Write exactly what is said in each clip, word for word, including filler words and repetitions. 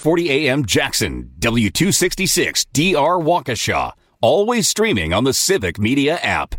forty A M Jackson, W two sixty-six D R Waukesha. Always streaming on the Civic Media app.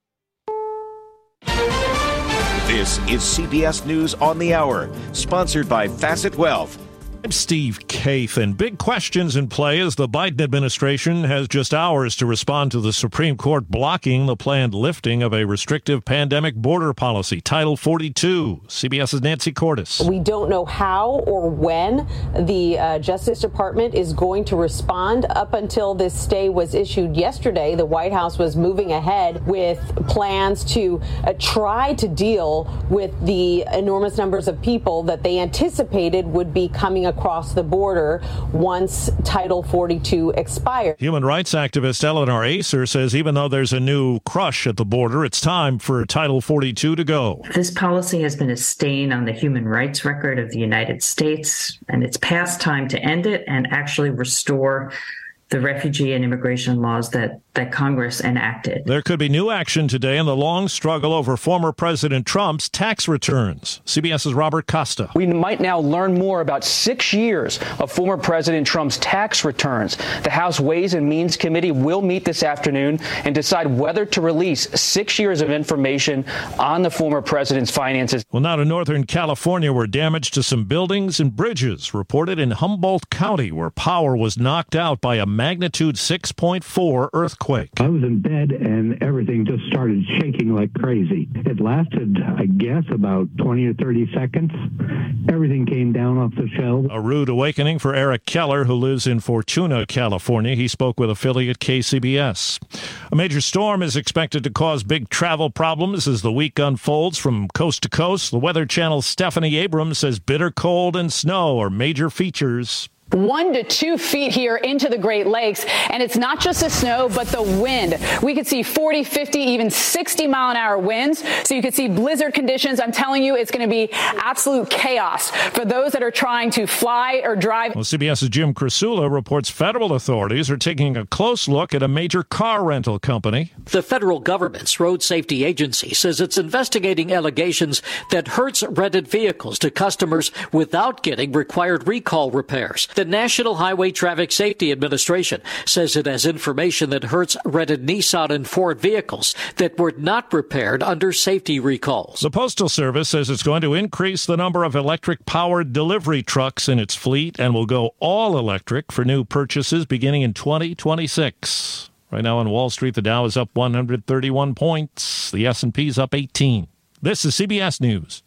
This is C B S News on the Hour, sponsored by Facet Wealth. I'm Steve Kaith, and big questions in play as the Biden administration has just hours to respond to the Supreme Court blocking the planned lifting of a restrictive pandemic border policy, Title forty-two. CBS's Nancy Cordes. We don't know how or when the uh, Justice Department is going to respond. Up until this stay was issued yesterday, the White House was moving ahead with plans to uh, try to deal with the enormous numbers of people that they anticipated would be coming across the border once Title forty-two expired. Human rights activist Eleanor Acer says even though there's a new crush at the border, it's time for Title forty-two to go. This policy has been a stain on the human rights record of the United States, and it's past time to end it and actually restore the refugee and immigration laws that, that Congress enacted. There could be new action today in the long struggle over former President Trump's tax returns. CBS's Robert Costa. We might now learn more about six years of former President Trump's tax returns. The House Ways and Means Committee will meet this afternoon and decide whether to release six years of information on the former president's finances. Well, now to Northern California, where damage to some buildings and bridges reported in Humboldt County, where power was knocked out by a magnitude six point four earthquake. I was in bed and everything just started shaking like crazy. It lasted, I guess, about twenty or thirty seconds. Everything came down off the shelves. A rude awakening for Eric Keller, who lives in Fortuna, California. He spoke with affiliate K C B S. A major storm is expected to cause big travel problems as the week unfolds from coast to coast. The Weather Channel's Stephanie Abrams says bitter cold and snow are major features. One to two feet here into the Great Lakes. And it's not just the snow, but the wind. We could see forty, fifty, even sixty mile an hour winds. So you could see blizzard conditions. I'm telling you, it's going to be absolute chaos for those that are trying to fly or drive. Well, CBS's Jim Krasula reports federal authorities are taking a close look at a major car rental company. The federal government's road safety agency says it's investigating allegations that Hertz rented vehicles to customers without getting required recall repairs. The National Highway Traffic Safety Administration says it has information that Hertz rented Nissan and Ford vehicles that were not repaired under safety recalls. The Postal Service says it's going to increase the number of electric-powered delivery trucks in its fleet and will go all electric for new purchases beginning in twenty twenty-six. Right now on Wall Street, the Dow is up one hundred thirty-one points. The S and P is up eighteen. This is C B S News.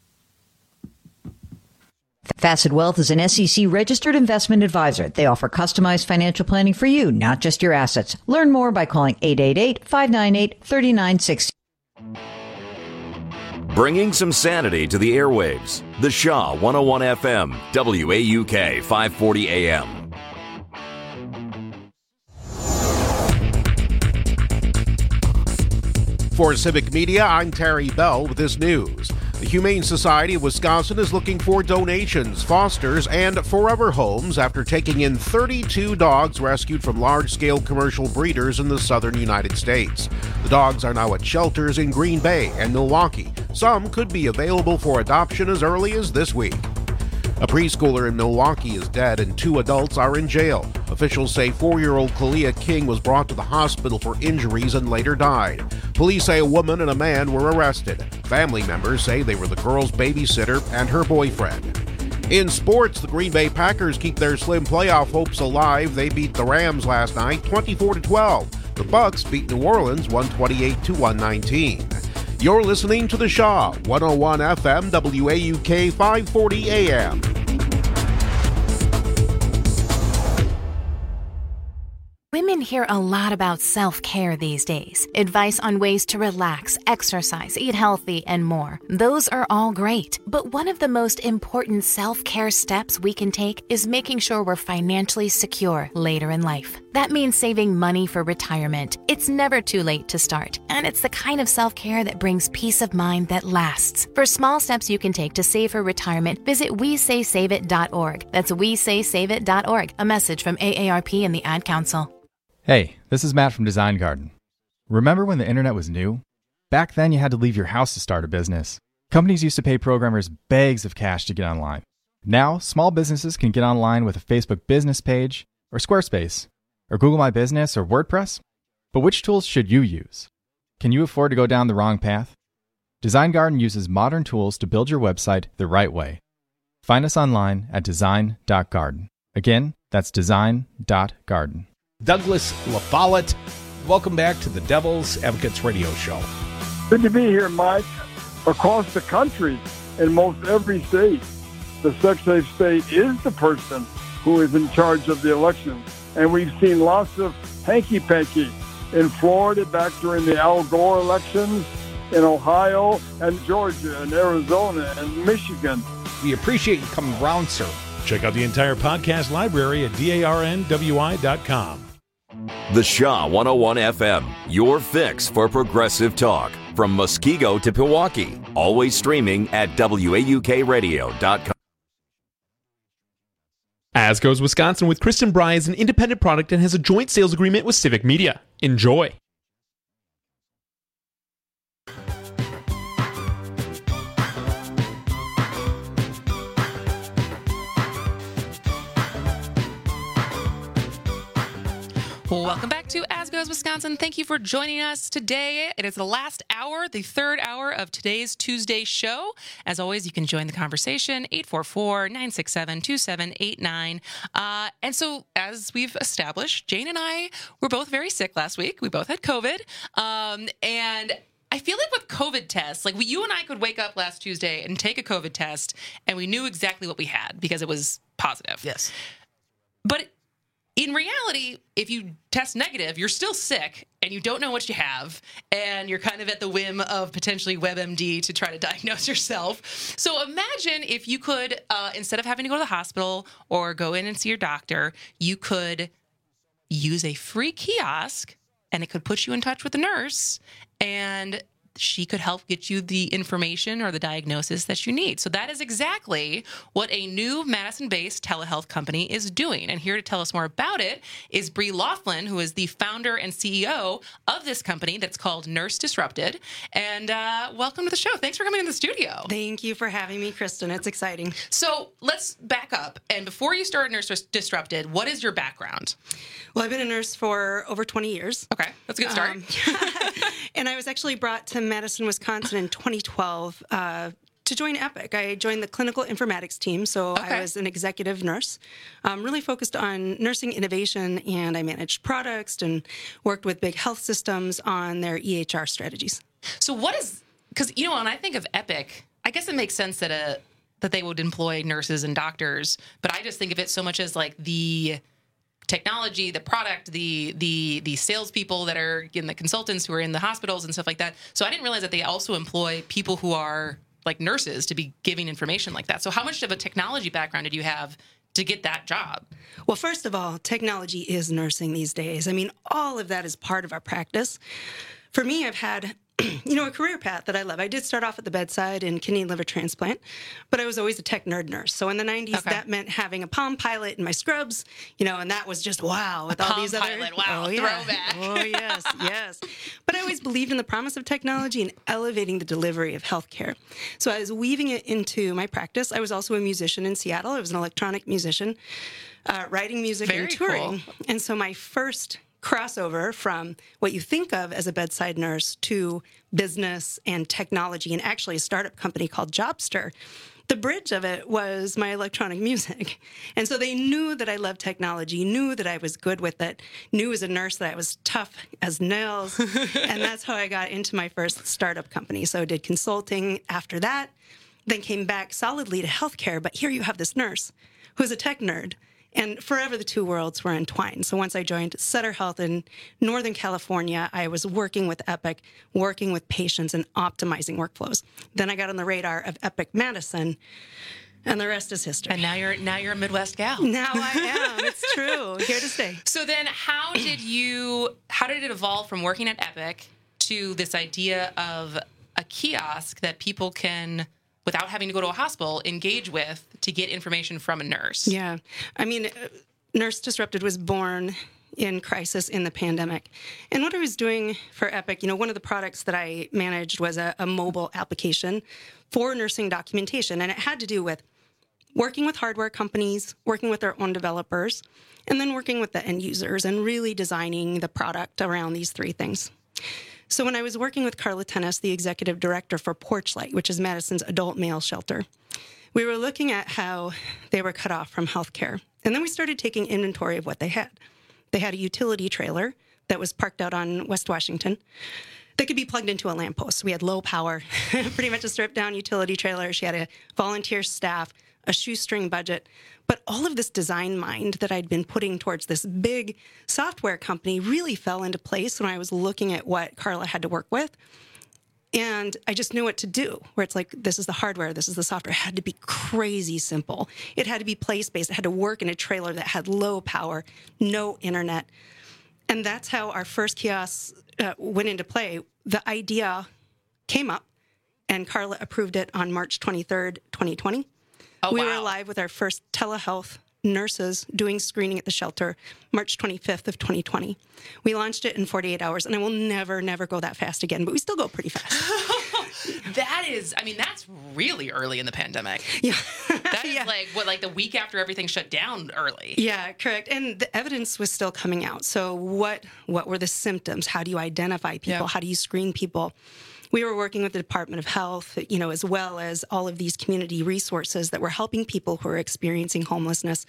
Facet Wealth is an S E C-registered investment advisor. They offer customized financial planning for you, not just your assets. Learn more by calling eight eight eight, five nine eight, three nine six zero. Bringing some sanity to the airwaves. The Shaw one oh one F M, W A U K, five forty A M. For Civic Media, I'm Terry Bell with this news. The Humane Society of Wisconsin is looking for donations, fosters, and forever homes after taking in thirty-two dogs rescued from large-scale commercial breeders in the southern United States. The dogs are now at shelters in Green Bay and Milwaukee. Some could be available for adoption as early as this week. A preschooler in Milwaukee is dead and two adults are in jail. Officials say four-year-old Kalia King was brought to the hospital for injuries and later died. Police say a woman and a man were arrested. Family members say they were the girl's babysitter and her boyfriend. In sports, the Green Bay Packers keep their slim playoff hopes alive. They beat the Rams last night twenty-four to twelve. The Bucks beat New Orleans one twenty-eight to one nineteen. You're listening to The Shaw, one oh one F M, W A U K, five forty A M. Women hear a lot about self-care these days. Advice on ways to relax, exercise, eat healthy, and more. Those are all great. But one of the most important self-care steps we can take is making sure we're financially secure later in life. That means saving money for retirement. It's never too late to start, and it's the kind of self-care that brings peace of mind that lasts. For small steps you can take to save for retirement, visit we say save it dot org. That's we say save it dot org. A message from A A R P and the Ad Council. Hey, this is Matt from Design Garden. Remember when the internet was new? Back then you had to leave your house to start a business. Companies used to pay programmers bags of cash to get online. Now, small businesses can get online with a Facebook business page, or Squarespace, or Google My Business, or WordPress. But which tools should you use? Can you afford to go down the wrong path? Design Garden uses modern tools to build your website the right way. Find us online at design dot garden. Again, that's design dot garden. Douglas LaFollette, welcome back to the Devil's Advocates Radio Show. Good to be here, Mike. Across the country, in most every state, the Secretary of State is the person who is in charge of the election. And we've seen lots of hanky-panky in Florida back during the Al Gore elections, in Ohio and Georgia and Arizona and Michigan. We appreciate you coming around, sir. Check out the entire podcast library at darn w i dot com. The Shaw one oh one F M, your fix for progressive talk. From Muskego to Pewaukee, always streaming at w a u k radio dot com. As Goes Wisconsin with Kristen Bry is an independent product and has a joint sales agreement with Civic Media. Enjoy. Welcome back to As Goes Wisconsin. Thank you for joining us today. It is the last hour, the third hour of today's Tuesday show. As always, you can join the conversation, eight four four, nine six seven, two seven eight nine. Uh, and so, as we've established, Jane and I were both very sick last week. We both had COVID. Um, and I feel like with COVID tests, like we, you and I could wake up last Tuesday and take a COVID test, and we knew exactly what we had because it was positive. Yes. But in reality, if you test negative, you're still sick and you don't know what you have, and you're kind of at the whim of potentially WebMD to try to diagnose yourself. So imagine if you could, uh, instead of having to go to the hospital or go in and see your doctor, you could use a free kiosk, and it could put you in touch with a nurse, and she could help get you the information or the diagnosis that you need. So that is exactly what a new Madison-based telehealth company is doing. And here to tell us more about it is Bree Laughlin, who is the founder and C E O of this company that's called Nurse Disrupted. And uh, welcome to the show. Thanks for coming in the studio. Thank you for having me, Kristen. It's exciting. So let's back up. And before you started Nurse Disrupted, what is your background? Well, I've been a nurse for over twenty years. Okay, that's a good start. Um, and I was actually brought to Madison, Wisconsin in twenty twelve uh, to join Epic. I joined the clinical informatics team, so okay. I was an executive nurse, um, really focused on nursing innovation, and I managed products and worked with big health systems on their E H R strategies. So what is, because, you know, when I think of Epic, I guess it makes sense that a that they would employ nurses and doctors, but I just think of it so much as like the technology, the product, the the the salespeople that are in the consultants who are in the hospitals and stuff like that. So I didn't realize that they also employ people who are like nurses to be giving information like that. So how much of a technology background did you have to get that job? Well, first of all, technology is nursing these days. I mean, all of that is part of our practice. For me, I've had you know, a career path that I love. I did start off at the bedside in kidney and liver transplant, but I was always a tech nerd nurse. So in the nineties, okay. that meant having a Palm Pilot in my scrubs, you know, and that was just wow with a all Palm these other. Pilot, wow, oh, yeah. throwback. Oh yes, yes. But I always believed in the promise of technology and elevating the delivery of healthcare. So I was weaving it into my practice. I was also a musician in Seattle. I was an electronic musician, uh, writing music Very and touring. Cool. And so my first crossover from what you think of as a bedside nurse to business and technology, and actually a startup company called Jobster. The bridge of it was my electronic music. And so they knew that I loved technology, knew that I was good with it, knew as a nurse that I was tough as nails. And that's how I got into my first startup company. So I did consulting after that, then came back solidly to healthcare. But here you have this nurse who's a tech nerd. And forever the two worlds were entwined. So once I joined Sutter Health in Northern California, I was working with Epic, working with patients and optimizing workflows. Then I got on the radar of Epic Madison, and the rest is history. And now you're now you're a Midwest gal. Now I am. It's true. Here to stay. So then how did you how did it evolve from working at Epic to this idea of a kiosk that people can, without having to go to a hospital, engage with to get information from a nurse? Yeah. I mean, uh, Nurse Disrupted was born in crisis in the pandemic. And what I was doing for Epic, you know, one of the products that I managed was a, a mobile application for nursing documentation. And it had to do with working with hardware companies, working with their own developers, and then working with the end users and really designing the product around these three things. So when I was working with Carla Tennis, the executive director for Porchlight, which is Madison's adult male shelter, we were looking at how they were cut off from healthcare. And then we started taking inventory of what they had. They had a utility trailer that was parked out on West Washington that could be plugged into a lamppost. We had low power, pretty much a stripped down utility trailer. She had a volunteer staff, a shoestring budget. But all of this design mind that I'd been putting towards this big software company really fell into place when I was looking at what Carla had to work with. And I just knew what to do, where it's like, this is the hardware, this is the software. It had to be crazy simple. It had to be place-based. It had to work in a trailer that had low power, no internet. And that's how our first kiosk uh, went into play. The idea came up, and Carla approved it on March twenty-third, twenty twenty. Oh, we wow. were live with our first telehealth nurses doing screening at the shelter March twenty-fifth of twenty twenty. We launched it in forty-eight hours, and I will never, never go that fast again, but we still go pretty fast. That is, I mean, that's really early in the pandemic. Yeah. That is yeah. like, what, like the week after everything shut down early. Yeah, correct. And the evidence was still coming out. So what, what were the symptoms? How do you identify people? Yeah. How do you screen people? We were working with the Department of Health, you know, as well as all of these community resources that were helping people who are experiencing homelessness.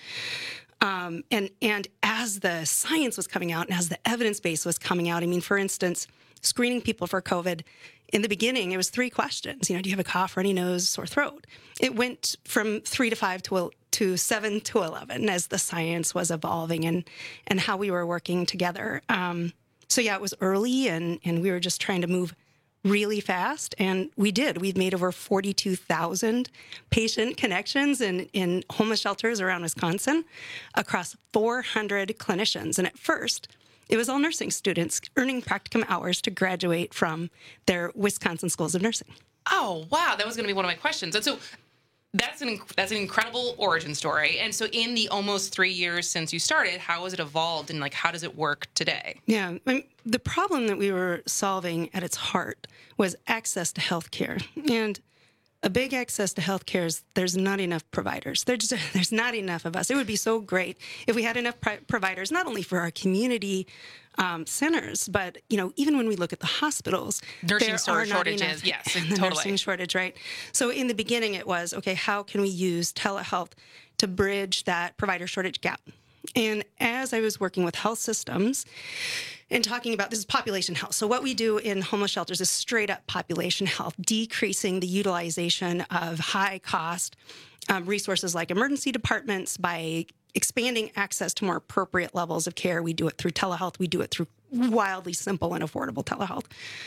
Um, and and as the science was coming out and as the evidence base was coming out, I mean, for instance, screening people for COVID, in the beginning, it was three questions. You know, do you have a cough, runny nose, sore throat? It went from three to five to to seven to eleven as the science was evolving and and how we were working together. Um, so yeah, it was early, and and we were just trying to move really fast, and we did. We've made over forty-two thousand patient connections in, in homeless shelters around Wisconsin across four hundred clinicians. And at first, it was all nursing students earning practicum hours to graduate from their Wisconsin schools of nursing. Oh, wow. That was going to be one of my questions. And so that's an that's an incredible origin story. And so in the almost three years since you started, how has it evolved, and like how does it work today? Yeah, I mean, the problem that we were solving at its heart was access to healthcare. And a big access to healthcare is there's not enough providers. There's just, there's not enough of us. It would be so great if we had enough pri- providers, not only for our community um, centers, but you know, even when we look at the hospitals, nursing there store are not shortages. enough, Yes, the totally. Nursing shortage, right? So in the beginning, it was okay. How can we use telehealth to bridge that provider shortage gap? And as I was working with health systems and talking about, this is population health. So what we do in homeless shelters is straight up population health, decreasing the utilization of high cost um, resources like emergency departments by expanding access to more appropriate levels of care. We do it through telehealth. We do it through wildly simple and affordable telehealth.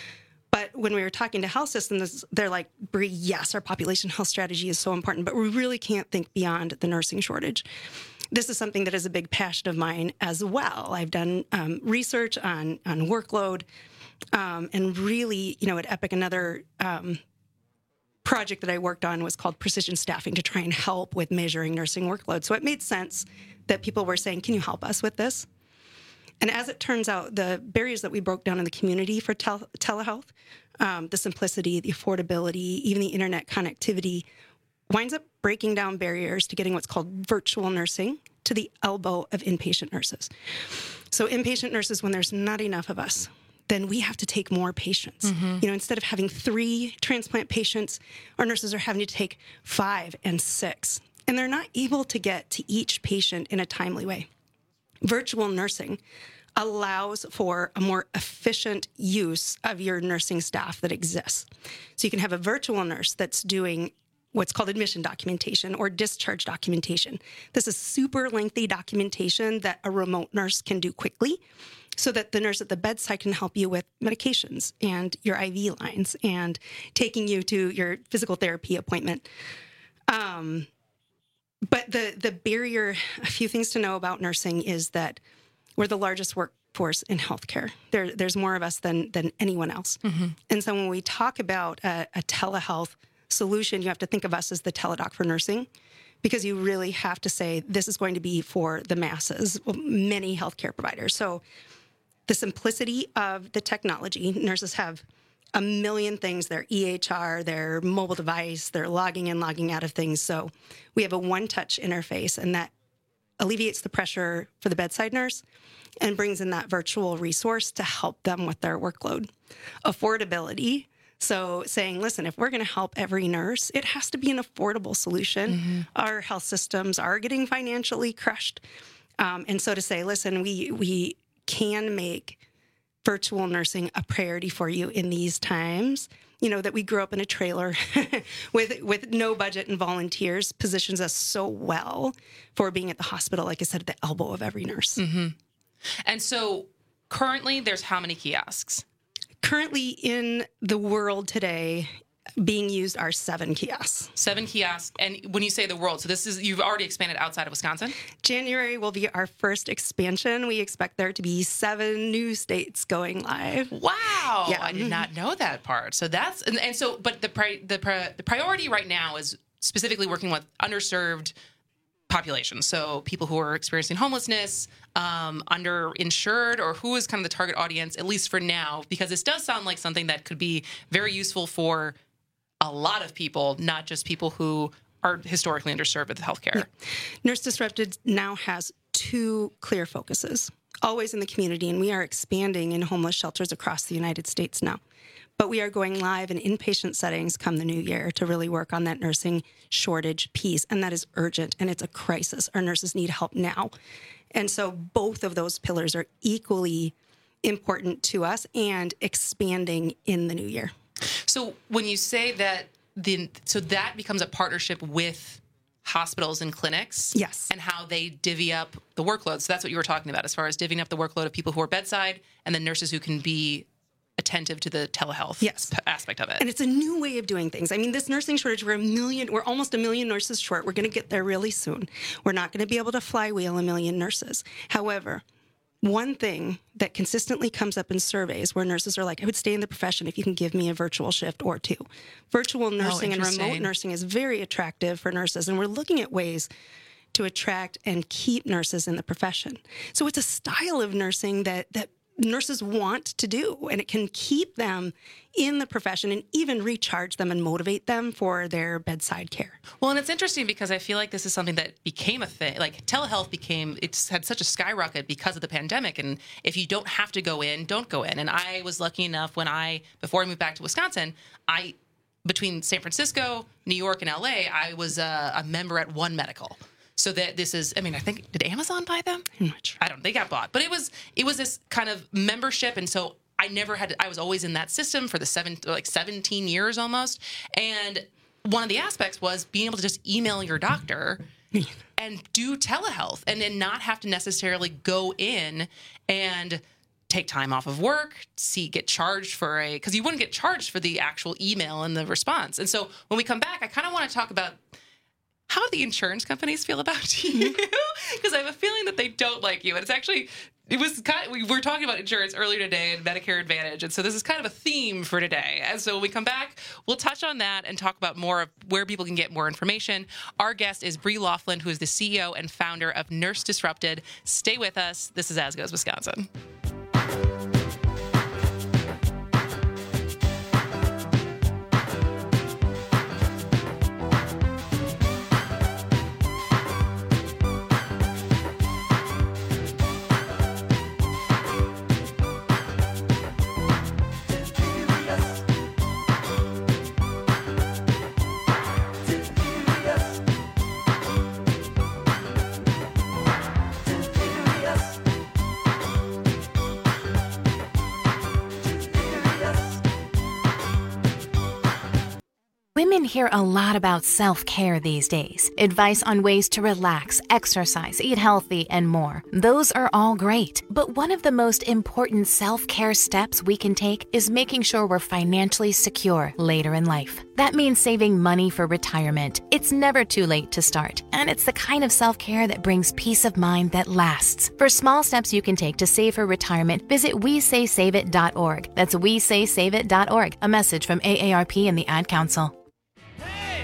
But when we were talking to health systems, they're like, Bree, yes, our population health strategy is so important, but we really can't think beyond the nursing shortage. This is something that is a big passion of mine as well. I've done um, research on on workload, um, and really, you know, at Epic, another um, project that I worked on was called Precision Staffing to try and help with measuring nursing workload. So it made sense that people were saying, can you help us with this? And as it turns out, the barriers that we broke down in the community for tel- telehealth, um, the simplicity, the affordability, even the internet connectivity, winds up breaking down barriers to getting what's called virtual nursing to the elbow of inpatient nurses. So inpatient nurses, when there's not enough of us, then we have to take more patients. Mm-hmm. You know, instead of having three transplant patients, our nurses are having to take five and six. And they're not able to get to each patient in a timely way. Virtual nursing allows for a more efficient use of your nursing staff that exists. So you can have a virtual nurse that's doing what's called admission documentation or discharge documentation. This is super lengthy documentation that a remote nurse can do quickly so that the nurse at the bedside can help you with medications and your I V lines and taking you to your physical therapy appointment. Um, but the, the barrier, a few things to know about nursing is that we're the largest workforce in healthcare. There, there's more of us than, than anyone else. Mm-hmm. And so when we talk about a, a telehealth solution, you have to think of us as the teledoc for nursing, because you really have to say this is going to be for the masses, many healthcare providers. So the simplicity of the technology, nurses have a million things, their E H R, their mobile device, their logging in, logging out of things. So we have a one-touch interface, and that alleviates the pressure for the bedside nurse and brings in that virtual resource to help them with their workload. Affordability. So saying, listen, if we're going to help every nurse, it has to be an affordable solution. Mm-hmm. Our health systems are getting financially crushed. Um, and so to say, listen, we we can make virtual nursing a priority for you in these times. You know, that we grew up in a trailer with with no budget and volunteers positions us so well for being at the hospital, like I said, at the elbow of every nurse. Mm-hmm. And so currently there's how many kiosks? Currently in the world today, being used are seven kiosks. Seven kiosks. And when you say the world, so this is, you've already expanded outside of Wisconsin? January will be our first expansion. We expect there to be seven new states going live. Wow. Yeah. I did not know that part. So that's, and, and so, but the, pri- the, pri- the priority right now is specifically working with underserved populations. So people who are experiencing homelessness, um, underinsured, or who is kind of the target audience, at least for now, because this does sound like something that could be very useful for a lot of people, not just people who are historically underserved with healthcare. Yeah. Nurse Disrupted now has two clear focuses, always in the community, and we are expanding in homeless shelters across the United States now. But we are going live in inpatient settings come the new year to really work on that nursing shortage piece, and that is urgent, and it's a crisis. Our nurses need help now. And so both of those pillars are equally important to us and expanding in the new year. So when you say that, the so that becomes a partnership with hospitals and clinics? Yes. And how they divvy up the workload. So that's what you were talking about as far as divvying up the workload of people who are bedside and then nurses who can be attentive to the telehealth yes. p- aspect of it. And it's a new way of doing things. I mean, this nursing shortage, we're a million, we're almost a million nurses short. We're going to get there really soon. We're not going to be able to flywheel a million nurses. However, one thing that consistently comes up in surveys where nurses are like, I would stay in the profession if you can give me a virtual shift or two. Virtual nursing oh, and remote nursing is very attractive for nurses, and we're looking at ways to attract and keep nurses in the profession. So it's a style of nursing that that nurses want to do, and it can keep them in the profession and even recharge them and motivate them for their bedside care. Well, and it's interesting because I feel like this is something that became a thing. Like telehealth became, it's had such a skyrocket because of the pandemic. And if you don't have to go in, don't go in. And I was lucky enough when I, before I moved back to Wisconsin, I, between San Francisco, New York, and L A, I was a, a member at One Medical. So that this is, I mean, I think, did Amazon buy them? I'm not sure. I don't, they got bought. But it was, it was this kind of membership. And so I never had, I was always in that system for the seven, like seventeen years almost. And one of the aspects was being able to just email your doctor and do telehealth and then not have to necessarily go in and take time off of work, see, get charged for a, because you wouldn't get charged for the actual email and the response. And so when we come back, I kind of want to talk about how the insurance companies feel about you, because I have a feeling that they don't like you. And it's actually, it was kind of, we were talking about insurance earlier today and Medicare Advantage. And so this is kind of a theme for today. And so when we come back, we'll touch on that and talk about more of where people can get more information. Our guest is Bree Laughlin, who is the C E O and founder of Nurse Disrupted. Stay with us. This is As Goes Wisconsin. Women hear a lot about self-care these days. Advice on ways to relax, exercise, eat healthy, and more. Those are all great. But one of the most important self-care steps we can take is making sure we're financially secure later in life. That means saving money for retirement. It's never too late to start. And it's the kind of self-care that brings peace of mind that lasts. For small steps you can take to save for retirement, visit we say save it dot org. That's we say save it dot org. A message from A A R P and the Ad Council.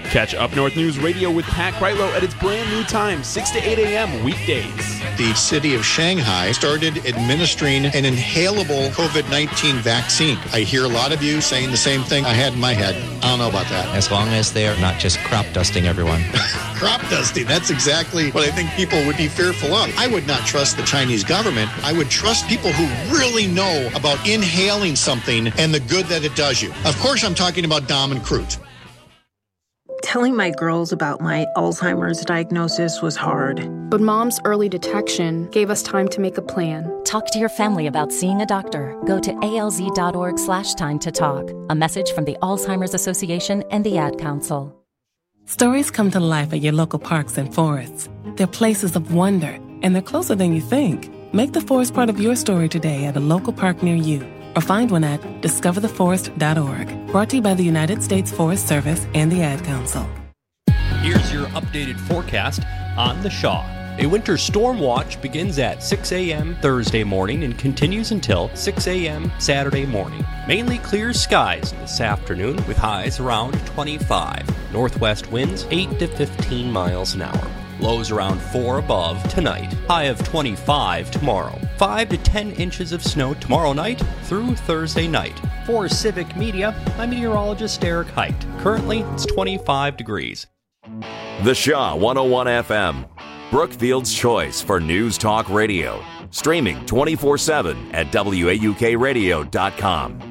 Catch Up North News Radio with Pat Kreitlow at its brand new time, six to eight a.m. weekdays. The city of Shanghai started administering an inhalable COVID nineteen vaccine. I hear a lot of you saying the same thing I had in my head. I don't know about that. As long as they're not just crop dusting everyone. Crop dusting, that's exactly what I think people would be fearful of. I would not trust the Chinese government. I would trust people who really know about inhaling something and the good that it does you. Of course, I'm talking about Dom and Crute. Telling my girls about my Alzheimer's diagnosis was hard. But Mom's early detection gave us time to make a plan. Talk to your family about seeing a doctor. Go to alz.org slash time to talk. A message from the Alzheimer's Association and the Ad Council. Stories come to life at your local parks and forests. They're places of wonder, and they're closer than you think. Make the forest part of your story today at a local park near you, or find one at discover the forest dot org. Brought to you by the United States Forest Service and the Ad Council. Here's your updated forecast on The Shaw. A winter storm watch begins at six a.m. Thursday morning and continues until six a.m. Saturday morning. Mainly clear skies this afternoon with highs around twenty-five. Northwest winds eight to fifteen miles an hour. Lows around four above tonight. High of twenty-five tomorrow. five to ten inches of snow tomorrow night through Thursday night. For Civic Media, I'm meteorologist Eric Height. Currently, it's twenty-five degrees. The Shaw one oh one F M. Brookfield's choice for News Talk Radio. Streaming twenty-four seven at W A U K radio dot com.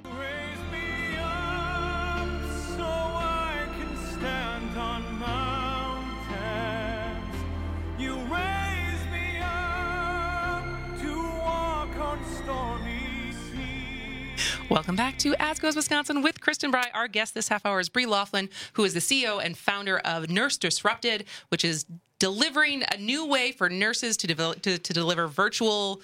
Welcome back to As Goes Wisconsin with Kristen Bry. Our guest this half hour is Brie Laughlin, who is the C E O and founder of Nurse Disrupted, which is delivering a new way for nurses to develop to, to deliver virtual.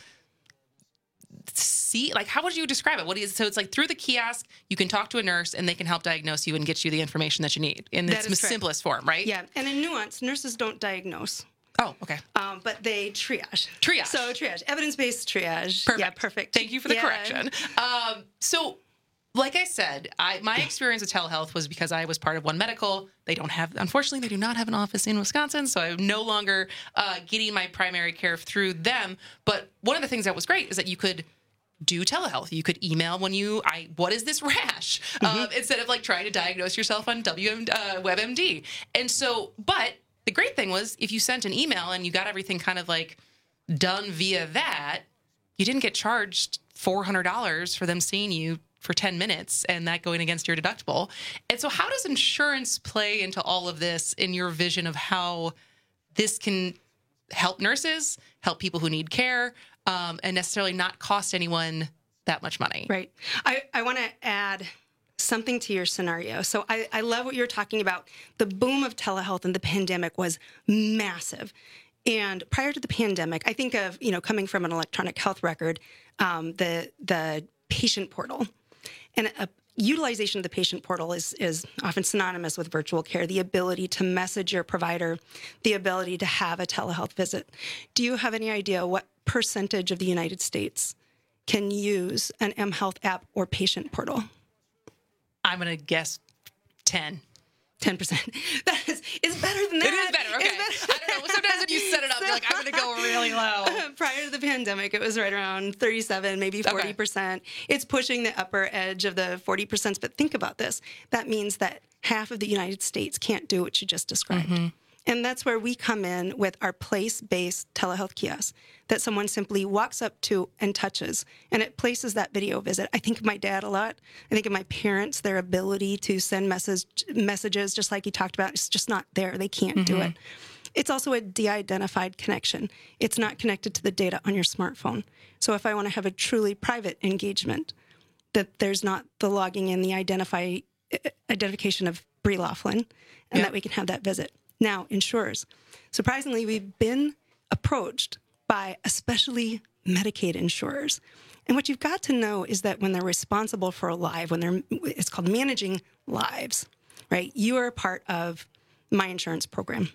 See, like, how would you describe it? What is so? It's like through the kiosk, you can talk to a nurse, and they can help diagnose you and get you the information that you need in its simplest form, right? Yeah, and in nuance, nurses don't diagnose. Oh, okay. Um, but they triage. Triage. So triage, evidence-based triage. Perfect. Yeah, perfect. Thank you for the yeah. correction. Um, so, like I said, I, my experience with telehealth was because I was part of One Medical. They don't have, unfortunately, they do not have an office in Wisconsin, so I'm no longer uh, getting my primary care through them. But one of the things that was great is that you could do telehealth. You could email when you, I, what is this rash? Mm-hmm. Um, instead of like trying to diagnose yourself on W M, uh, WebMD. And so, but the great thing was if you sent an email and you got everything kind of like done via that, you didn't get charged four hundred dollars for them seeing you for ten minutes and that going against your deductible. And so how does insurance play into all of this in your vision of how this can help nurses, help people who need care, um, and necessarily not cost anyone that much money? Right. I, I want to add something to your scenario. So I, I love what you're talking about. The boom of telehealth and the pandemic was massive. And prior to the pandemic, I think of, you know, coming from an electronic health record, um, the the patient portal. And a utilization of the patient portal is, is often synonymous with virtual care, the ability to message your provider, the ability to have a telehealth visit. Do you have any idea what percentage of the United States can use an mHealth app or patient portal? I'm going to guess ten. ten percent. That is, is better than that. It is better. Okay. Better. I don't know. Sometimes when you set it up, you're like, I'm going to go really low. Prior to the pandemic, it was right around thirty-seven, maybe forty percent. Okay. It's pushing the upper edge of the forty percent. But think about this. That means that half of the United States can't do what you just described. Mm-hmm. And that's where we come in with our place-based telehealth kiosk that someone simply walks up to and touches, and it places that video visit. I think of my dad a lot. I think of my parents, their ability to send message, messages, just like you talked about, it's just not there. They can't mm-hmm. do it. It's also a de-identified connection. It's not connected to the data on your smartphone. So if I want to have a truly private engagement, that there's not the logging in, the identify identification of Brie Laughlin, and yeah. that we can have that visit. Now, insurers. Surprisingly, we've been approached by especially Medicaid insurers. And what you've got to know is that when they're responsible for a live, when they're, it's called managing lives, right? You are a part of my insurance program.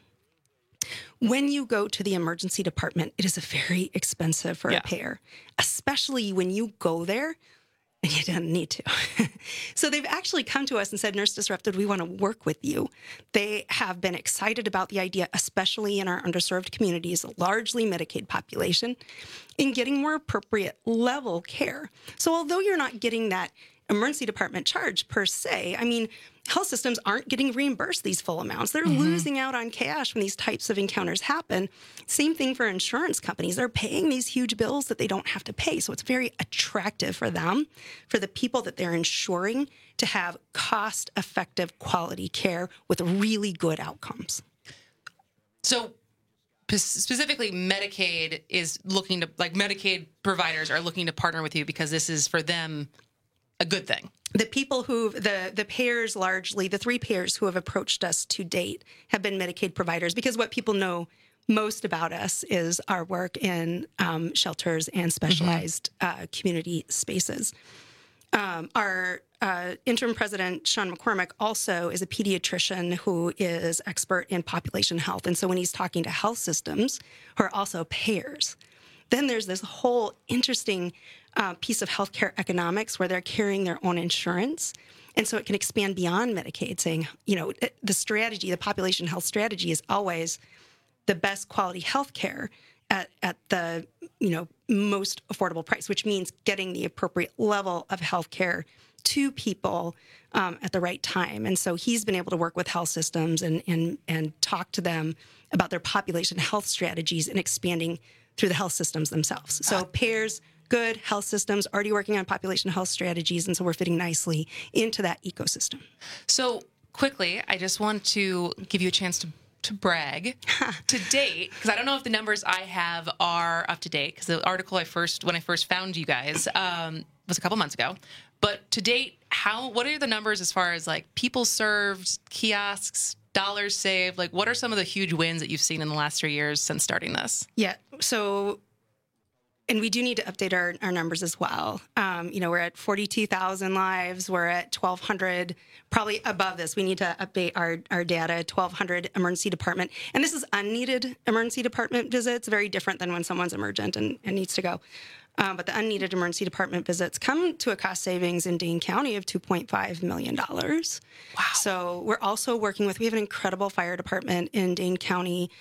When you go to the emergency department, it is very expensive for yeah. a payer, especially when you go there And you didn't need to. So they've actually come to us and said, Nurse Disrupted, we want to work with you. They have been excited about the idea, especially in our underserved communities, largely Medicaid population, in getting more appropriate level care. So although you're not getting that emergency department charge per se, I mean, health systems aren't getting reimbursed these full amounts. They're mm-hmm. losing out on cash when these types of encounters happen. Same thing for insurance companies. They're paying these huge bills that they don't have to pay. So it's very attractive for them, for the people that they're insuring, to have cost-effective quality care with really good outcomes. So specifically, Medicaid is looking to, like Medicaid providers are looking to partner with you because this is for them a good thing. The people who, the the payers largely, the three payers who have approached us to date have been Medicaid providers, because what people know most about us is our work in um, shelters and specialized mm-hmm. uh, community spaces. Um, our uh, interim president, Sean McCormick, also is a pediatrician who is expert in population health. And so when he's talking to health systems who are also payers, then there's this whole interesting uh, piece of healthcare economics where they're carrying their own insurance. And so it can expand beyond Medicaid, saying, you know, the strategy, the population health strategy is always the best quality healthcare at, at the, you know, most affordable price, which means getting the appropriate level of healthcare to people um, at the right time. And so he's been able to work with health systems and, and, and talk to them about their population health strategies and expanding through the health systems themselves. So payers, good, health systems already working on population health strategies, and so we're fitting nicely into that ecosystem. So quickly, I just want to give you a chance to to brag. To date, because I don't know if the numbers I have are up to date, because the article I first, when I first found you guys, um, was a couple months ago. But to date, how what are the numbers as far as like people served, kiosks, dollars saved? Like, what are some of the huge wins that you've seen in the last three years since starting this? Yeah. So, and we do need to update our, our numbers as well. Um, you know, we're at forty-two thousand lives. We're at twelve hundred, probably above this. We need to update our, our data, twelve hundred emergency department. And this is unneeded emergency department visits, very different than when someone's emergent and, and needs to go. Um, but the unneeded emergency department visits come to a cost savings in Dane County of two point five million dollars. Wow. So we're also working with, we have an incredible fire department in Dane County.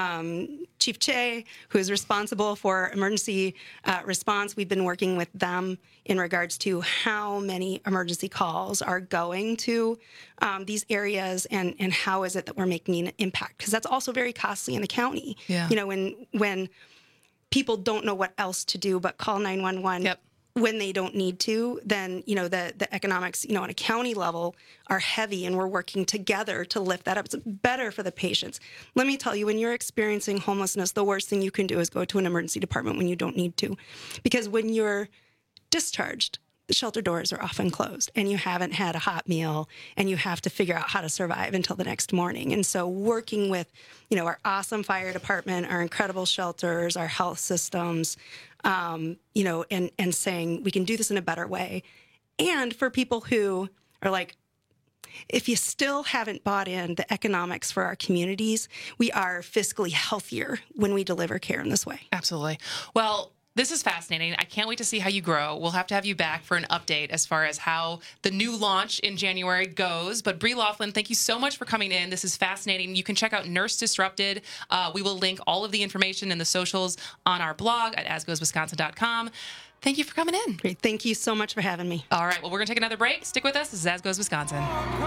Um, Chief Che, who is responsible for emergency uh, response, we've been working with them in regards to how many emergency calls are going to um, these areas, and, and how is it that we're making an impact? Because that's also very costly in the county. Yeah. You know, when when people don't know what else to do but call nine one one yep. when they don't need to, then, you know, the, the economics, you know, on a county level are heavy, and we're working together to lift that up. It's better for the patients. Let me tell you, when you're experiencing homelessness, the worst thing you can do is go to an emergency department when you don't need to. Because when you're discharged, the shelter doors are often closed, and you haven't had a hot meal, and you have to figure out how to survive until the next morning. And so working with, you know, our awesome fire department, our incredible shelters, our health systems, um, you know, and, and saying we can do this in a better way. And for people who are like, if you still haven't bought in the economics for our communities, we are fiscally healthier when we deliver care in this way. Absolutely. Well, this is fascinating. I can't wait to see how you grow. We'll have to have you back for an update as far as how the new launch in January goes. But Bree Laughlin, thank you so much for coming in. This is fascinating. You can check out Nurse Disrupted. Uh, we will link all of the information and the socials on our blog at as goes wisconsin dot com. Thank you for coming in. Great. Thank you so much for having me. All right. Well, we're going to take another break. Stick with us. This is As Goes Wisconsin.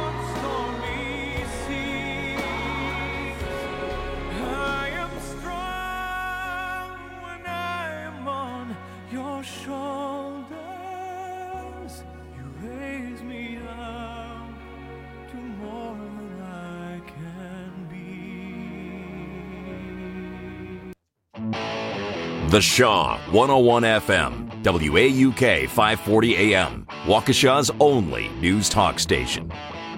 Shoulders, you raise me up to more than I can be. The Shaw one oh one F M, W A U K five forty A M, Waukesha's only news talk station.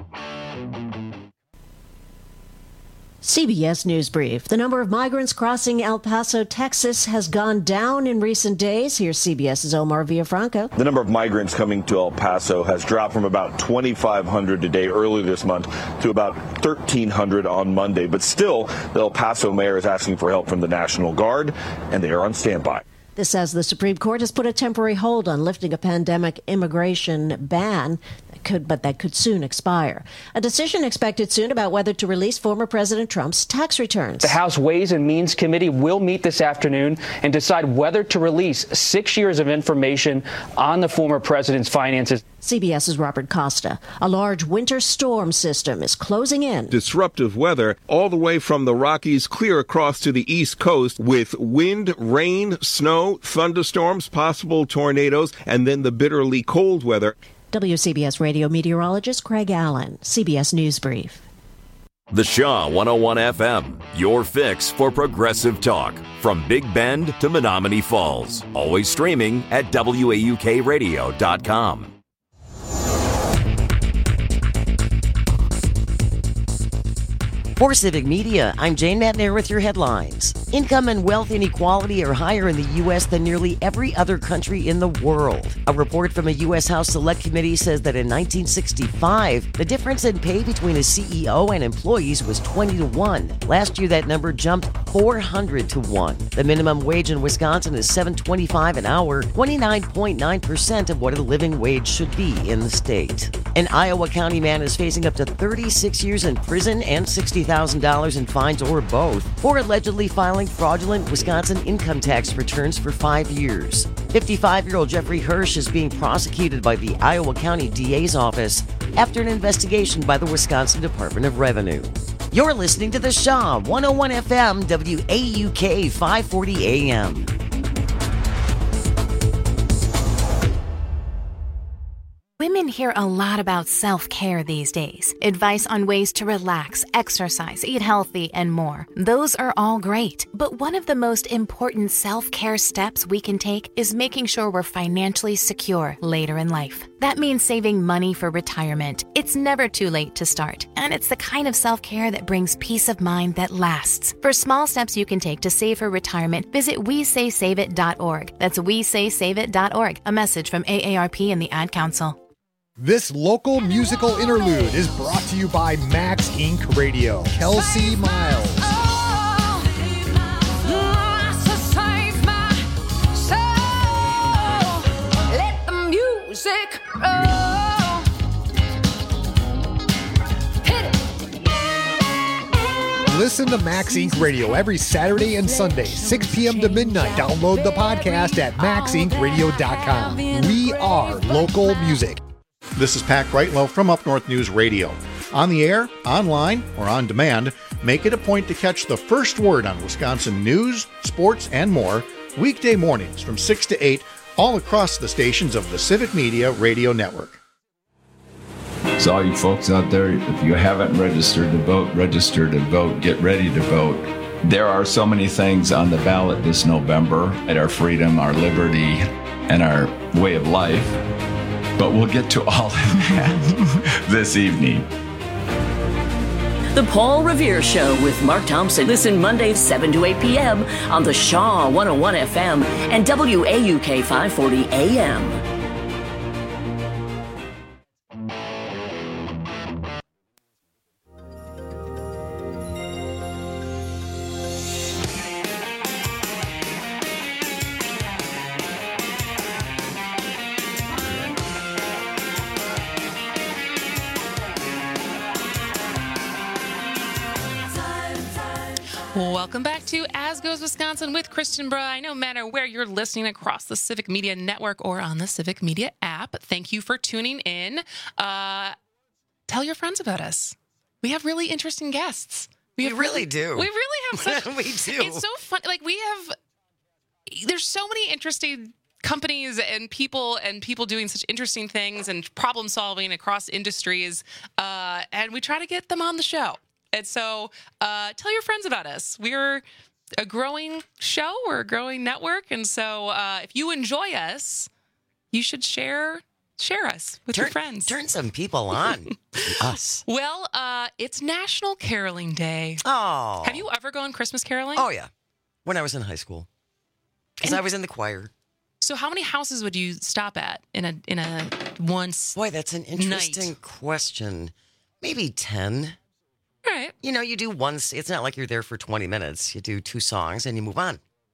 C B S News Brief. The number of migrants crossing El Paso, Texas has gone down in recent days. Here's CBS's Omar Villafranco. The number of migrants coming to El Paso has dropped from about twenty-five hundred today earlier this month to about thirteen hundred on Monday. But still, the El Paso mayor is asking for help from the National Guard, and they are on standby. This as the Supreme Court has put a temporary hold on lifting a pandemic immigration ban, that could, but that could soon expire. A decision expected soon about whether to release former President Trump's tax returns. The House Ways and Means Committee will meet this afternoon and decide whether to release six years of information on the former president's finances. CBS's Robert Costa. A large winter storm system is closing in. Disruptive weather all the way from the Rockies clear across to the East Coast with wind, rain, snow, thunderstorms, possible tornadoes, and then the bitterly cold weather. W C B S radio meteorologist Craig Allen, C B S News Brief. The Shaw one oh one F M, your fix for progressive talk. From Big Bend to Menominee Falls. Always streaming at W A U K radio dot com. For Civic Media, I'm Jane Matnair with your headlines. Income and wealth inequality are higher in the U S than nearly every other country in the world. A report from a U S House Select Committee says that in nineteen sixty-five, the difference in pay between a C E O and employees was twenty to one. Last year, that number jumped four hundred to one. The minimum wage in Wisconsin is seven dollars and twenty-five cents an hour, twenty-nine point nine percent of what a living wage should be in the state. An Iowa County man is facing up to thirty-six years in prison and sixty thousand dollars in fines or both for allegedly filing fraudulent Wisconsin income tax returns for five years. fifty-five-year-old Jeffrey Hirsch is being prosecuted by the Iowa County D A's office after an investigation by the Wisconsin Department of Revenue. You're listening to The Shaw, one oh one F M, W A U K, five forty A M. Women hear a lot about self-care these days. Advice on ways to relax, exercise, eat healthy, and more. Those are all great. But one of the most important self-care steps we can take is making sure we're financially secure later in life. That means saving money for retirement. It's never too late to start. And it's the kind of self-care that brings peace of mind that lasts. For small steps you can take to save for retirement, visit we say save it dot org. That's we say save it dot org. A message from A A R P and the Ad Council. This local musical interlude is brought to you by Max Incorporated. Radio. Kelsey Miles. Let the music roll. Hit it. Listen to Max Incorporated. Radio every Saturday and Sunday, six p.m. to midnight. Download the podcast at max inc radio dot com. We are local music. This is Pat Greitlow from Up North News Radio. On the air, online, or on demand, make it a point to catch the first word on Wisconsin news, sports, and more weekday mornings from six to eight all across the stations of the Civic Media Radio Network. So all you folks out there, if you haven't registered to vote, register to vote, get ready to vote. There are so many things on the ballot this November at our freedom, our liberty, and our way of life. But we'll get to all of that this evening. The Paul Revere Show with Mark Thompson. Listen Mondays seven to eight p.m. on the Shaw one oh one F M and W A U K five forty A M. Welcome back to As Goes Wisconsin with Kristen Bry. No matter where you're listening across the Civic Media Network or on the Civic Media app, thank you for tuning in. Uh, tell your friends about us. We have really interesting guests. We, we really do. We really have such... we do. It's so fun. Like, we have... There's so many interesting companies and people and people doing such interesting things and problem solving across industries. Uh, and we try to get them on the show. And so uh, tell your friends about us. We're a growing show. We're a growing network. And so uh, if you enjoy us, you should share share us with turn, your friends. Turn some people on. Us. Well, uh, it's National Caroling Day. Oh. Have you ever gone Christmas caroling? Oh, yeah. When I was in high school. Because I was in the choir. So how many houses would you stop at in a in a once Boy, that's an interesting night? question. Maybe ten. All right. You know, you do one, it's not like you're there for twenty minutes. You do two songs and you move on.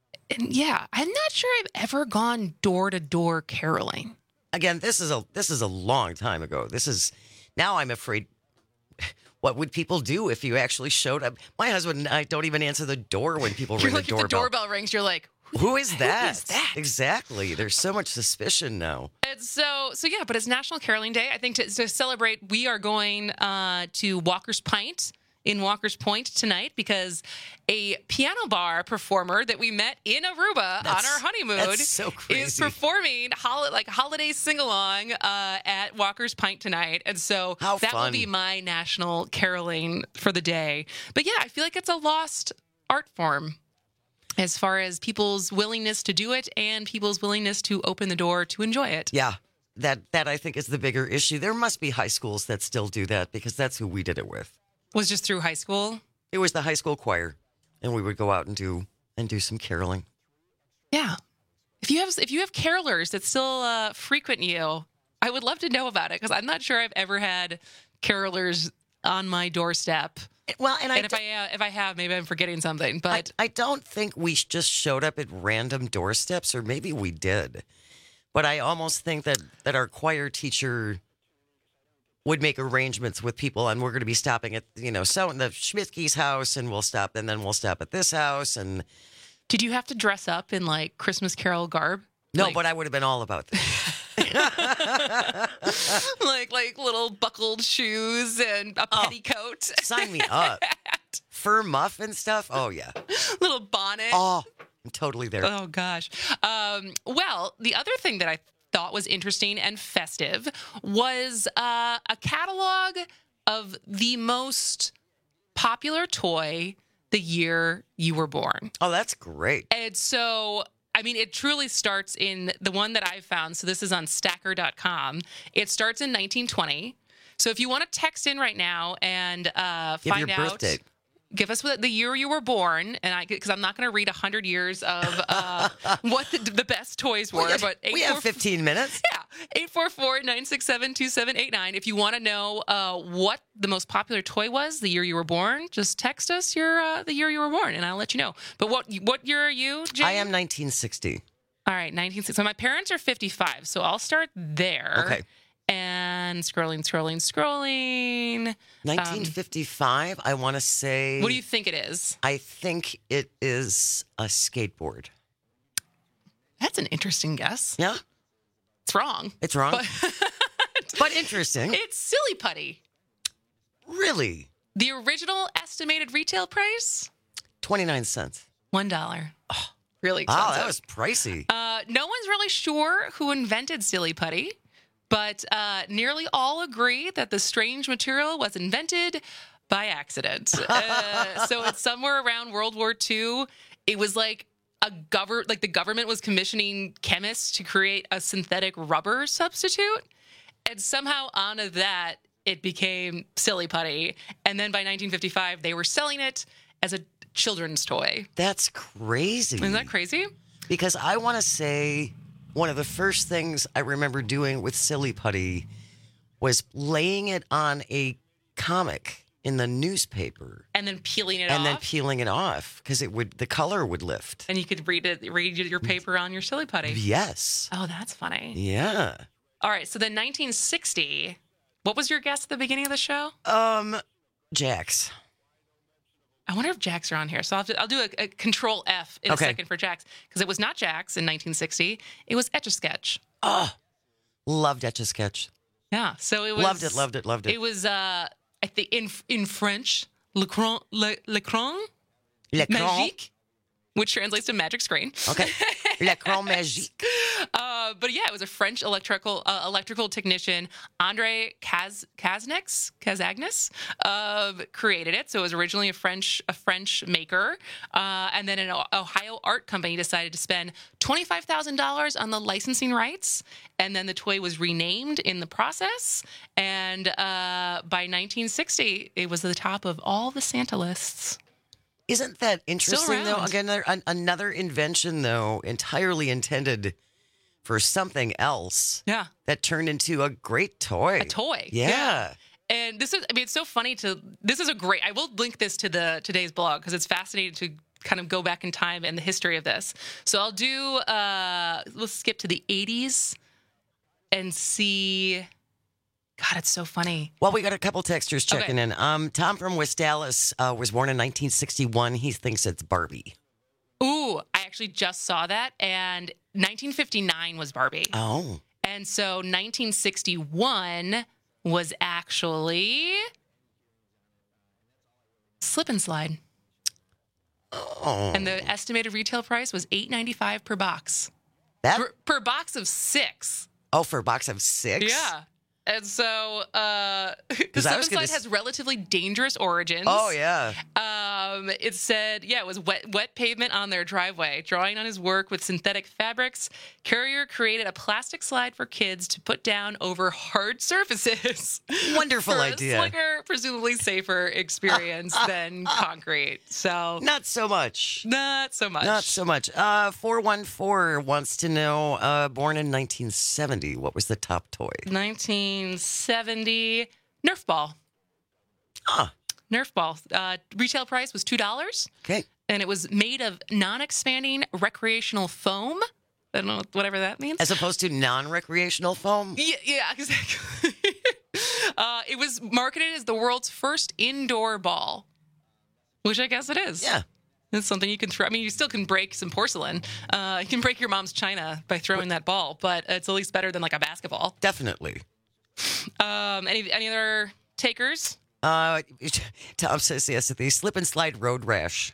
And yeah, I'm not sure I've ever gone door to door caroling. Again, this is a this is a long time ago. This is now I'm afraid. What would people do if you actually showed up? My husband and I don't even answer the door when people You're ring like, the doorbell. if the doorbell rings, you're like, Who is that? Who is that? Exactly. There's so much suspicion now. And so, so yeah, but it's National Caroling Day. I think to, to celebrate, we are going uh, to Walker's Pint in Walker's Point tonight because a piano bar performer that we met in Aruba That's- on our honeymoon that's so crazy. is performing hol- like holiday sing-along uh, at Walker's Pint tonight. And so How that fun. will be my national caroling for the day. But yeah, I feel like it's a lost art form as far as people's willingness to do it and people's willingness to open the door to enjoy it. Yeah. That that I think is the bigger issue. There must be high schools that still do that because that's who we did it with. Was just through high school? It was the high school choir, and we would go out and do and do some caroling. Yeah. If you have if you have carolers that still uh, frequent you, I would love to know about it because I'm not sure I've ever had carolers on my doorstep. Well, and, I and if I uh, if I have, maybe I'm forgetting something. But I, I don't think we just showed up at random doorsteps, or maybe we did. But I almost think that that our choir teacher would make arrangements with people, and we're going to be stopping at, you know, so in the Schmidtke's house, and we'll stop, and then we'll stop at this house. And did you have to dress up in like Christmas Carol garb? No, like, but I would have been all about that. like like little buckled shoes and a petticoat. Sign me up. Fur muff and stuff. Oh yeah. Little bonnet. Oh, I'm totally there. Oh gosh. Um, well, the other thing that I thought was interesting and festive was uh, a catalog of the most popular toy the year you were born. Oh, that's great. And so, I mean, it truly starts in the one that I found. So this is on stacker dot com. It starts in nineteen twenty. So if you want to text in right now and uh, Give find your out. birth date. Give us the year you were born, and I because I'm not going to read a hundred years of uh, what the, the best toys were. We have, but we have fifteen minutes. Yeah, eight four four nine six seven two seven eight nine. If you want to know uh, what the most popular toy was the year you were born, just text us your uh, the year you were born, and I'll let you know. But what what year are you, Jane? I am nineteen sixty. All right, nineteen sixty. So my parents are fifty-five, so I'll start there. Okay. And scrolling, scrolling, scrolling. nineteen fifty-five, um, I want to say. What do you think it is? I think it is a skateboard. That's an interesting guess. Yeah. It's wrong. It's wrong. But, but interesting. It's Silly Putty. Really? The original estimated retail price? twenty-nine cents. One dollar. Oh, really expensive. Wow, that was pricey. Uh, no one's really sure who invented Silly Putty. But uh, nearly all agree that the strange material was invented by accident. Uh, so it's somewhere around World War Two. It was like a gover- like the government was commissioning chemists to create a synthetic rubber substitute. And somehow out of that, it became Silly Putty. And then by nineteen fifty-five, they were selling it as a children's toy. That's crazy. Isn't that crazy? Because I want to say one of the first things I remember doing with Silly Putty was laying it on a comic in the newspaper And then peeling it and off. then peeling it off because it would the color would lift. And you could read it, read your paper on your Silly Putty. Yes. Oh, that's funny. Yeah. All right. So then nineteen sixty, what was your guess at the beginning of the show? Um, Jax. I wonder if Jax are on here. So I'll, have to, I'll do a, a control F in Okay. a second for Jax because it was not Jax in nineteen sixty. It was Etch-a-Sketch. Oh, loved Etch-a-Sketch. Yeah. So it was. Loved it, loved it, loved it. It was, uh, I think, in in French, l'écran, l'écran L'écran. magique, which translates to magic screen. Okay. L'écran magique. Uh, but yeah, it was a French electrical uh, electrical technician, Andre Kaz Kaznex Kazagnis, uh, created it. So it was originally a French a French maker, uh, and then an Ohio art company decided to spend twenty five thousand dollars on the licensing rights, and then the toy was renamed in the process. And uh, by nineteen sixty, it was at the top of all the Santa lists. Isn't that interesting, though? around. Again, another, an- another invention, though, entirely intended for something else. Yeah. That turned into a great toy. A toy. Yeah. And this is, I mean, it's so funny to, this is a great, I will link this to the today's blog because it's fascinating to kind of go back in time and the history of this. So I'll do, uh, let's skip to the eighties and see. God, it's so funny. Well, we got a couple texters checking Okay. in. Um, Tom from West Dallas uh, was born in nineteen sixty-one. He thinks it's Barbie. Ooh, I actually just saw that, and nineteen fifty-nine was Barbie. Oh. And so nineteen sixty-one was actually Slip and Slide. Oh. And the estimated retail price was eight ninety-five per box. That? Per, per box of six. Oh, for a box of six? Yeah. And so uh, the I Slip was and Slide gonna s- has relatively dangerous origins. Oh, yeah. Um, it said, yeah, it was wet, wet pavement on their driveway. Drawing on his work with synthetic fabrics, Courier created a plastic slide for kids to put down over hard surfaces. Wonderful for idea. A slicker, presumably safer experience than concrete. So Not so much. not so much. Not so much. Uh, four one four wants to know, uh, born in nineteen seventy, what was the top toy? nineteen seventy Nerf ball. Ah. Nerf ball. Uh, retail price was two dollars. Okay. And it was made of non-expanding recreational foam. I don't know, whatever that means. As opposed to non-recreational foam? Yeah, yeah, exactly. uh, it was marketed as the world's first indoor ball, which I guess it is. Yeah. It's something you can throw. I mean, you still can break some porcelain. Uh, you can break your mom's china by throwing that ball, but it's at least better than like a basketball. Definitely. Um, any any other takers? Uh, Tom says yes, the slip and slide road rash.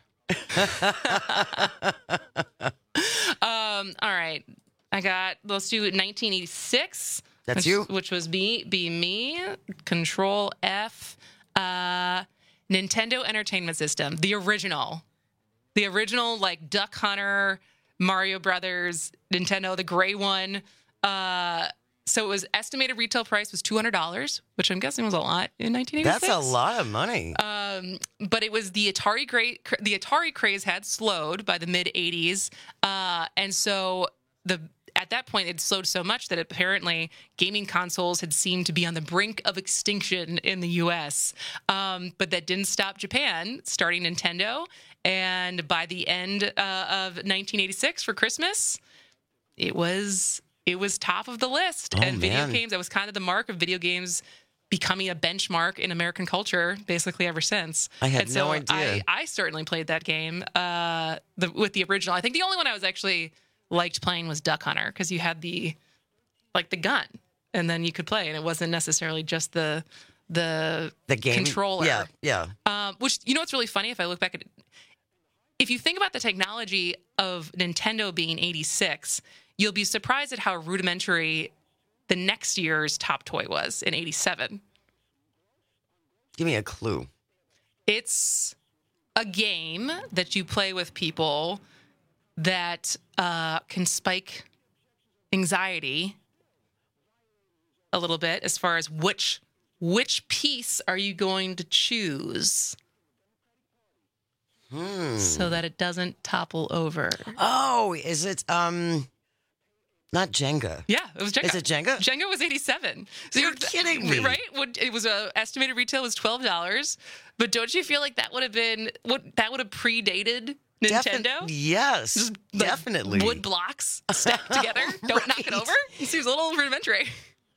Um, all right. I got, let's do nineteen eighty-six. That's which, you? Which was me, be me. Control F. Uh, Nintendo Entertainment System, the original. The original, like, Duck Hunter, Mario Brothers, Nintendo, the gray one. Uh, so it was estimated retail price was two hundred dollars, which I'm guessing was a lot in nineteen eighty-six. That's a lot of money. Um, but it was the Atari cra- the Atari craze had slowed by the mid eighties, uh, and so the at that point it slowed so much that apparently gaming consoles had seemed to be on the brink of extinction in the U S. Um, but that didn't stop Japan starting Nintendo, and by the end uh, of nineteen eighty-six for Christmas, it was it was top of the list. Oh, and video man. games, that was kind of the mark of video games becoming a benchmark in American culture basically ever since. I had And so no idea. I, I certainly played that game uh, the, with the original. I think the only one I was actually liked playing was Duck Hunter because you had the like the gun and then you could play, and it wasn't necessarily just the the The game controller. Yeah, yeah. Um, which, you know what's really funny if I look back at it? If you think about the technology of Nintendo being eighty-six, you'll be surprised at how rudimentary the next year's top toy was in eighty-seven. Give me a clue. It's a game that you play with people that uh, can spike anxiety a little bit as far as which which piece are you going to choose Hmm. so that it doesn't topple over. Oh, is it um not Jenga? Yeah, it was Jenga. Is it Jenga? Jenga was eighty-seven. So You're kidding me. Right? Would- It was a estimated retail was twelve dollars. But don't you feel like that would have been what that would have predated Defi- Nintendo? yes, Just, like, definitely. Wood blocks stacked together. Don't knock it over. It seems a little rudimentary.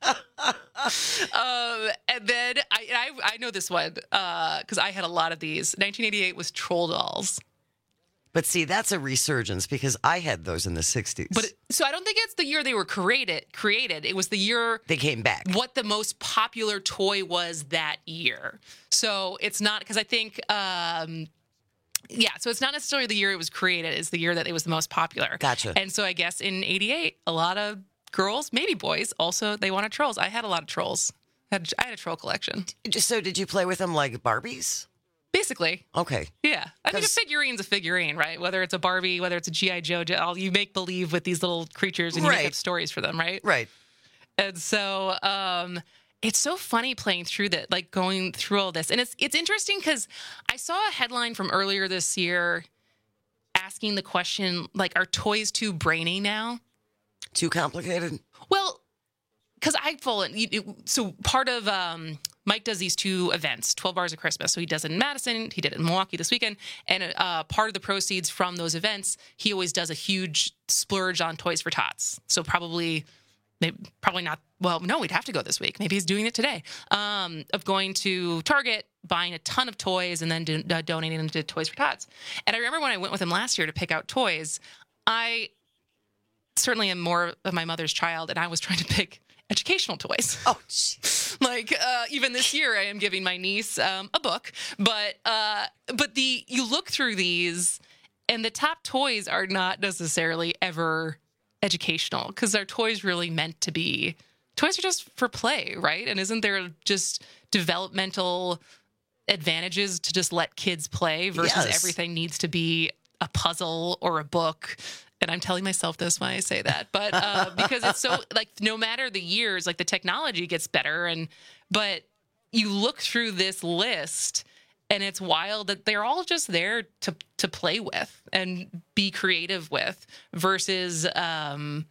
um, and then I, I I know this one because I had a lot of these. nineteen eighty-eight was Troll Dolls. But see, that's a resurgence because I had those in the sixties. But it- so I don't think it's the year they were created. Created. It was the year they came back. What the most popular toy was that year. So it's not because I think. Um, Yeah, so it's not necessarily the year it was created. It's the year that it was the most popular. Gotcha. And so I guess in eighty-eight, a lot of girls, maybe boys, also they wanted trolls. I had a lot of trolls. I had, I had a troll collection. Just so, did you play with them like Barbies? Basically. Okay. Yeah. I mean, a 'Cause- figurine's a figurine, right? Whether it's a Barbie, whether it's a G I. Joe, all you make believe with these little creatures and you make Right. up stories for them, right? Right. And so um, it's so funny playing through that, like going through all this. And it's it's interesting because I saw a headline from earlier this year asking the question, like, are toys too brainy now? Too complicated? Well, because I fall in. you- you- So part of um, Mike does these two events, twelve Bars of Christmas. So he does it in Madison, he did it in Milwaukee this weekend, and uh, part of the proceeds from those events, he always does a huge splurge on Toys for Tots. So probably, maybe, probably not, well, no, we'd have to go this week. Maybe he's doing it today, um, of going to Target, buying a ton of toys, and then do, uh, donating them to Toys for Tots. And I remember when I went with him last year to pick out toys, I certainly am more of my mother's child, and I was trying to pick educational toys. Oh, geez. Like, uh, even this year, I am giving my niece um, a book. But uh, but the you look through these, and the top toys are not necessarily ever educational, because our toys really meant to be. Toys are just for play, right? And isn't there just developmental advantages to just let kids play versus Yes. everything needs to be a puzzle or a book? And I'm telling myself this when I say that, but uh, because it's so, like, no matter the years, like, the technology gets better, and but you look through this list, and it's wild that they're all just there to to play with and be creative with, versus um,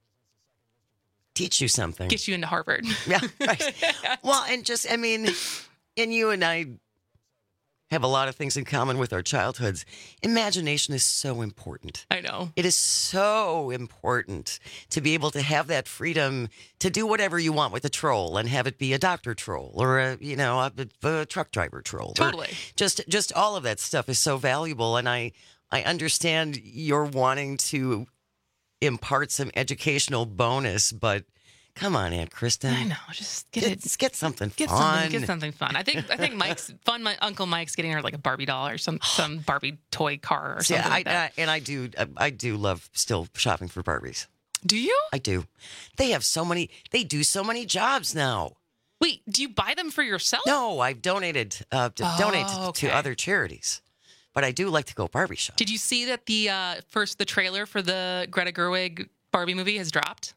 teach you something, get you into Harvard. Yeah, right. Well, and just, I mean, and you and I have a lot of things in common with our childhoods. Imagination is so important. I know. It is so important to be able to have that freedom to do whatever you want with a troll, and have it be a doctor troll or a, you know, a, a truck driver troll. Totally. Just, just all of that stuff is so valuable. And I, I understand you're wanting to impart some educational bonus, but come on, Aunt Kristen. I know. Just get, get it. Get something Get fun. something. Get something fun. I think. I think Mike's fun. My Uncle Mike's getting her like a Barbie doll or some some Barbie toy car or something Yeah, like I, that. I, and I do. I do love still shopping for Barbies. Do you? I do. They have so many. They do so many jobs now. Wait, do you buy them for yourself? No, I've donated. Uh, to, Oh, donate to, okay. to other charities, but I do like to go Barbie shop. Did you see that the uh, first the trailer for the Greta Gerwig Barbie movie has dropped?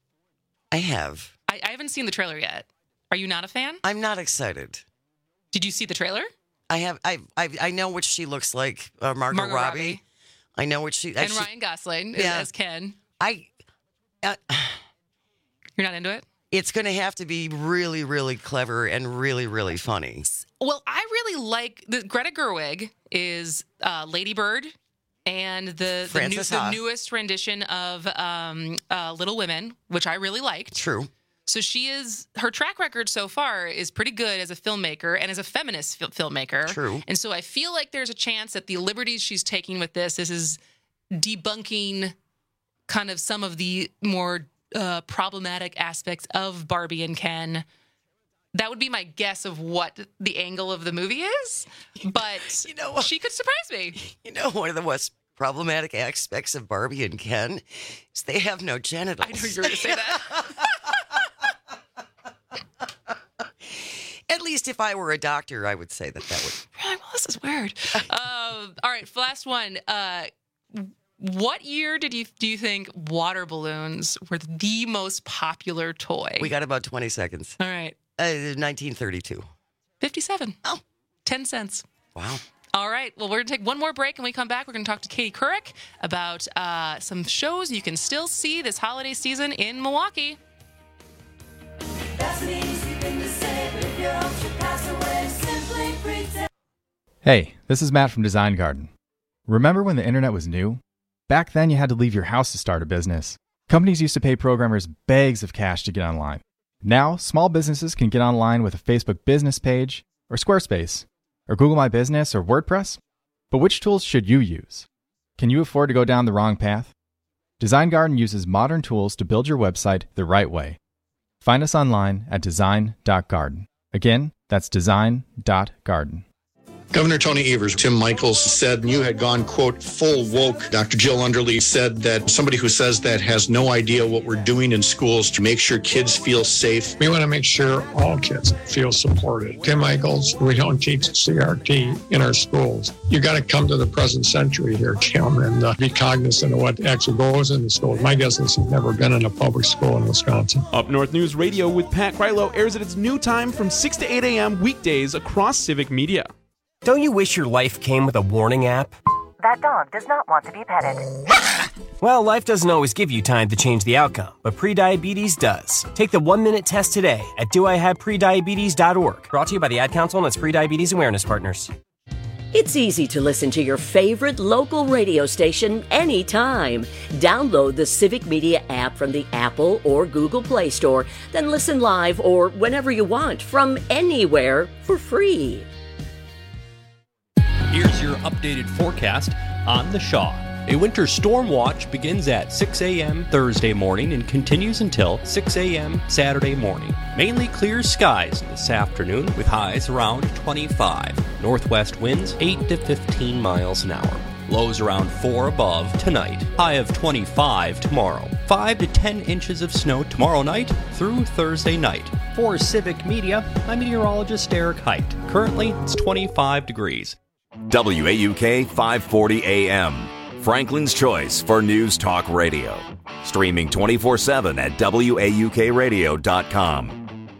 I have. I, I haven't seen the trailer yet. Are you not a fan? I'm not excited. Did you see the trailer? I have. I. I. I know what she looks like. Uh, Margot, Margot Robbie. Robbie. I know what she. And she, Ryan Gosling Yeah. as Ken. I. Uh, You're not into it? It's going to have to be really, really clever and really, really funny. Well, I really like the Greta Gerwig is uh, Lady Bird and the the, new, Frances the Ha. newest rendition of um, uh, Little Women, which I really liked. True. So she is, her track record so far is pretty good as a filmmaker and as a feminist fil- filmmaker. True. And so I feel like there's a chance that the liberties she's taking with this, this is debunking kind of some of the more uh, problematic aspects of Barbie and Ken. That would be my guess of what the angle of the movie is. But you know what? She could surprise me. You know, one of the most problematic aspects of Barbie and Ken is they have no genitals. I knew you were going to say that. At least if I were a doctor, I would say that that would. Well, this is weird. Uh, all right, last one. Uh, what year did you do you think water balloons were the most popular toy? We got about twenty seconds. All right. Uh, nineteen thirty-two. fifty-seven. Oh. ten cents. Wow. All right. Well, we're going to take one more break. And when we come back, we're going to talk to Katie Couric about uh, some shows you can still see this holiday season in Milwaukee. Hey, this is Matt from Design Garden. Remember when the internet was new? Back then, you had to leave your house to start a business. Companies used to pay programmers bags of cash to get online. Now, small businesses can get online with a Facebook business page, or Squarespace, or Google My Business, or WordPress. But which tools should you use? Can you afford to go down the wrong path? Design Garden uses modern tools to build your website the right way. Find us online at design dot garden. Again, that's design dot garden. Governor Tony Evers, Tim Michaels said you had gone, quote, full woke. Doctor Jill Underly said that somebody who says that has no idea what we're doing in schools to make sure kids feel safe. We want to make sure all kids feel supported. Tim Michaels, we don't teach C R T in our schools. You got to come to the present century here, Tim, and uh, be cognizant of what actually goes in the schools. My guess is he's never been in a public school in Wisconsin. Up North News Radio with Pat Krylo airs at its new time from six to eight a.m. weekdays across Civic Media. Don't you wish your life came with a warning app? That dog does not want to be petted. Well, life doesn't always give you time to change the outcome, but prediabetes does. Take the one-minute test today at do I have prediabetes dot org. Brought to you by the Ad Council and its Prediabetes Awareness Partners. It's easy to listen to your favorite local radio station anytime. Download the Civic Media app from the Apple or Google Play Store, then listen live or whenever you want from anywhere for free. Here's your updated forecast on the Shaw. A winter storm watch begins at six a.m. Thursday morning and continues until six a.m. Saturday morning. Mainly clear skies this afternoon with highs around twenty-five. Northwest winds eight to fifteen miles an hour. Lows around four above tonight. High of twenty-five tomorrow. five to ten inches of snow tomorrow night through Thursday night. For Civic Media, I'm meteorologist Eric Height. Currently, it's twenty-five degrees. W A U K five forty A M. Franklin's Choice for News Talk Radio. Streaming twenty-four seven at W A U K radio dot com.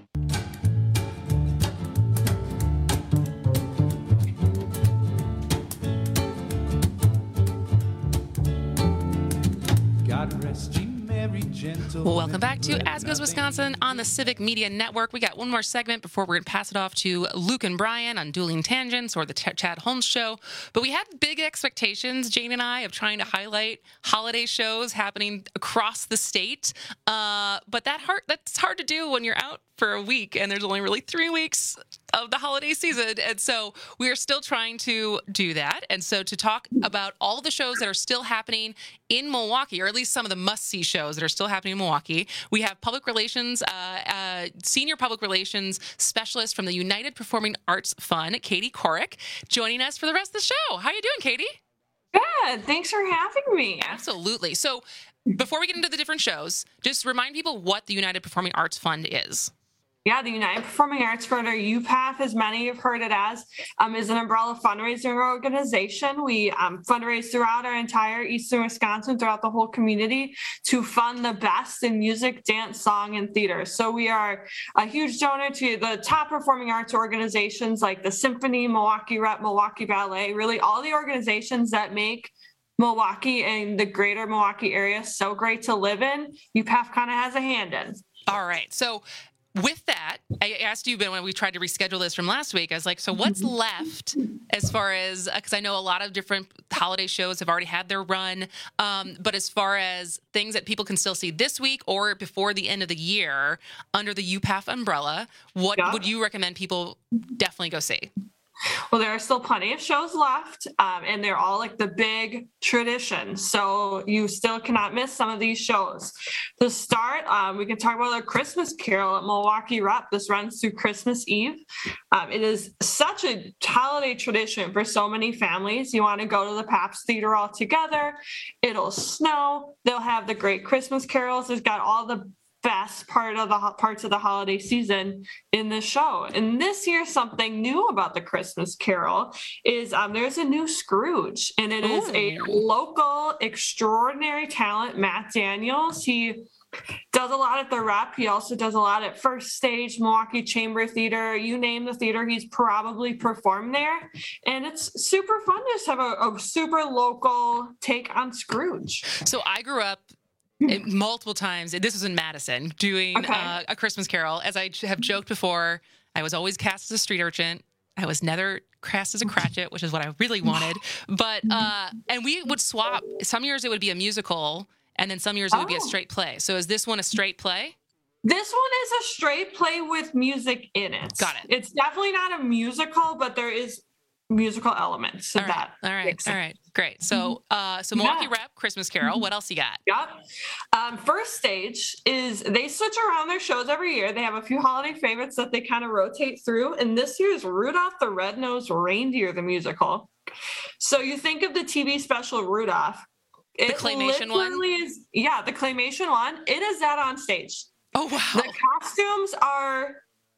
God rest you, Mary, gentle. Welcome back to As Goes Wisconsin on the Civic Media Network. We got one more segment before we're going to pass it off to Luke and Brian on Dueling Tangents or the T- Chad Holmes Show. But we had big expectations, Jane and I, of trying to highlight holiday shows happening across the state. Uh, but that hard, that's hard to do when you're out for a week and there's only really three weeks of the holiday season. And so we are still trying to do that. And so to talk about all the shows that are still happening in Milwaukee, or at least some of the must-see shows that are still happening in Milwaukee, we have public relations, uh, uh, senior public relations specialist from the United Performing Arts Fund, Katie Korek, joining us for the rest of the show. How are you doing, Katie? Good. Thanks for having me. Absolutely. So before we get into the different shows, just remind people what the United Performing Arts Fund is. Yeah, the United Performing Arts Fund, or U P A F, as many have heard it as, um, is an umbrella fundraising organization. We um, fundraise throughout our entire eastern Wisconsin, throughout the whole community, to fund the best in music, dance, song, and theater. So we are a huge donor to the top performing arts organizations like the Symphony, Milwaukee Rep, Milwaukee Ballet, really all the organizations that make Milwaukee and the greater Milwaukee area so great to live in. U P A F kind of has a hand in. All right. So with that, I asked you, Ben, when we tried to reschedule this from last week, I was like, so what's left as far as, because I know a lot of different holiday shows have already had their run, um, but as far as things that people can still see this week or before the end of the year under the U P A F umbrella, what yeah. would you recommend people definitely go see? Well, there are still plenty of shows left, um, and they're all like the big traditions. So you still cannot miss some of these shows. To start, um, we can talk about a Christmas Carol at Milwaukee Rep. This runs through Christmas Eve. Um, it is such a holiday tradition for so many families. You want to go to the Pabst Theater all together. It'll snow. They'll have the great Christmas carols. There's got all the best part of the parts of the holiday season in the show. And this year, something new about the Christmas Carol is um, there's a new Scrooge, and it Ooh. is a local extraordinary talent, Matt Daniels. He does a lot at the Rep. He also does a lot at First Stage, Milwaukee Chamber Theater. You name the theater, he's probably performed there. And it's super fun to just have a, a super local take on Scrooge. So I grew up It, multiple times. This was in Madison doing okay. uh, a Christmas Carol. As I have joked before, I was always cast as a street urchin. I was never cast as a Cratchit, which is what I really wanted. But, uh, and we would swap. Some years it would be a musical, and then some years it would oh. be a straight play. So is this one a straight play? This one is a straight play with music in it. Got it. It's definitely not a musical, but there is musical elements of all right, that. All right. All right. Great. So, uh, so Milwaukee yeah. Rep, Christmas Carol. What else you got? Yep. Um, First Stage is, they switch around their shows every year. They have a few holiday favorites that they kind of rotate through. And this year is Rudolph the Red-Nosed Reindeer, the musical. So you think of the T V special Rudolph. The it claymation one? Is, yeah, the claymation one. It is that on stage. Oh, wow. The costumes are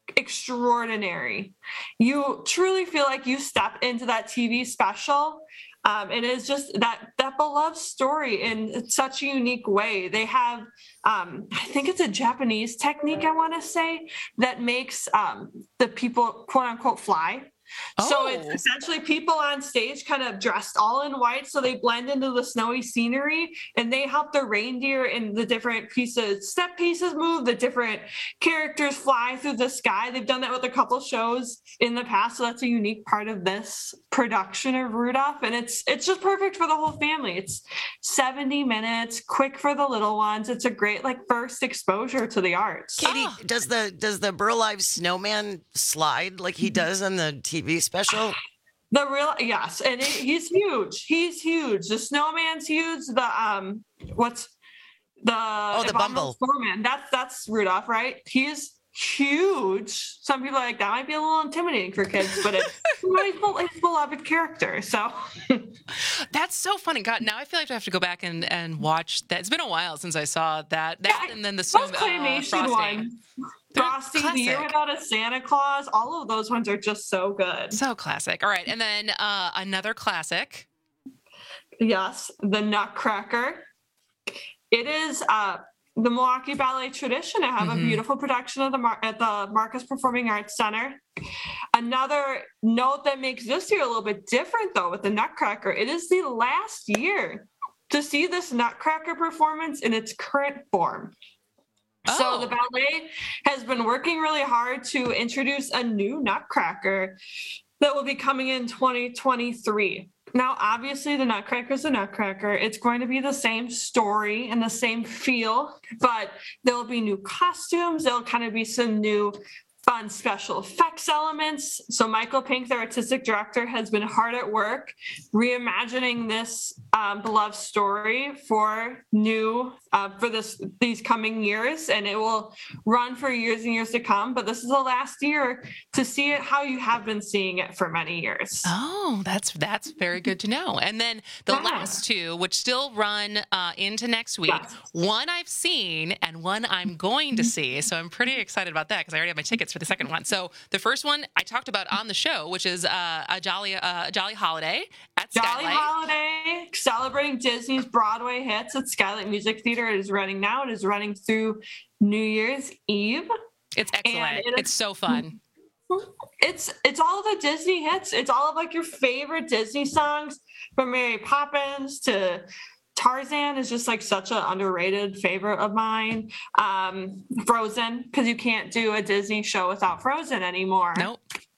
extraordinary. You truly feel like you step into that T V special. Um, it is just that that beloved story in such a unique way. They have, um, I think it's a Japanese technique, I want to say, that makes um, the people, quote unquote, fly. Oh. So Oh. it's essentially people on stage kind of dressed all in white, so they blend into the snowy scenery, and they help the reindeer and the different pieces, step pieces move, the different characters fly through the sky. They've done that with a couple shows in the past, so that's a unique part of this production of Rudolph, and it's it's just perfect for the whole family. It's seventy minutes, quick for the little ones. It's a great like first exposure to the arts. Katie, oh. does the does the Burl Ives snowman slide like he does on the T V special? The real yes, and it, he's huge. He's huge. The snowman's huge. The um, what's the oh the Bumble snowman? That's that's Rudolph, right? He's huge. Some people are like that might be a little intimidating for kids, but it's his beloved character. So that's so funny. God, now I feel like I have to go back and, and watch that. It's been a while since I saw that. That yeah, and then the snow, those claymation uh, one. Frosty, The Year Without a Santa Claus. All of those ones are just so good. So classic. All right, and then uh, another classic. Yes, the Nutcracker. It is. Uh, The Milwaukee Ballet tradition. I have mm-hmm. a beautiful production of the Mar- at the Marcus Performing Arts Center. Another note that makes this year a little bit different, though, with the Nutcracker, it is the last year to see this Nutcracker performance in its current form. Oh. So the ballet has been working really hard to introduce a new Nutcracker that will be coming in twenty twenty-three. Now, obviously, the Nutcracker is the Nutcracker. It's going to be the same story and the same feel, but there'll be new costumes. There'll kind of be some new fun special effects elements. So Michael Pink, the artistic director, has been hard at work reimagining this um, beloved story for new uh, for this these coming years, and it will run for years and years to come. But this is the last year to see it how you have been seeing it for many years. Oh, that's that's very good to know. And then the yeah. last two, which still run uh, into next week, yes. one I've seen and one I'm going to see. So I'm pretty excited about that because I already have my tickets for the second one. So the first one I talked about on the show, which is uh, a jolly uh, a jolly holiday at Jolly Skylight. Holiday, celebrating Disney's Broadway hits at Skylight Music Theater. It is running now. It is running through New Year's Eve. It's excellent. It is, it's so fun. It's it's all the Disney hits. It's all of like your favorite Disney songs, from Mary Poppins to Tarzan is just like such an underrated favorite of mine. Um, Frozen, because you can't do a Disney show without Frozen anymore. Nope.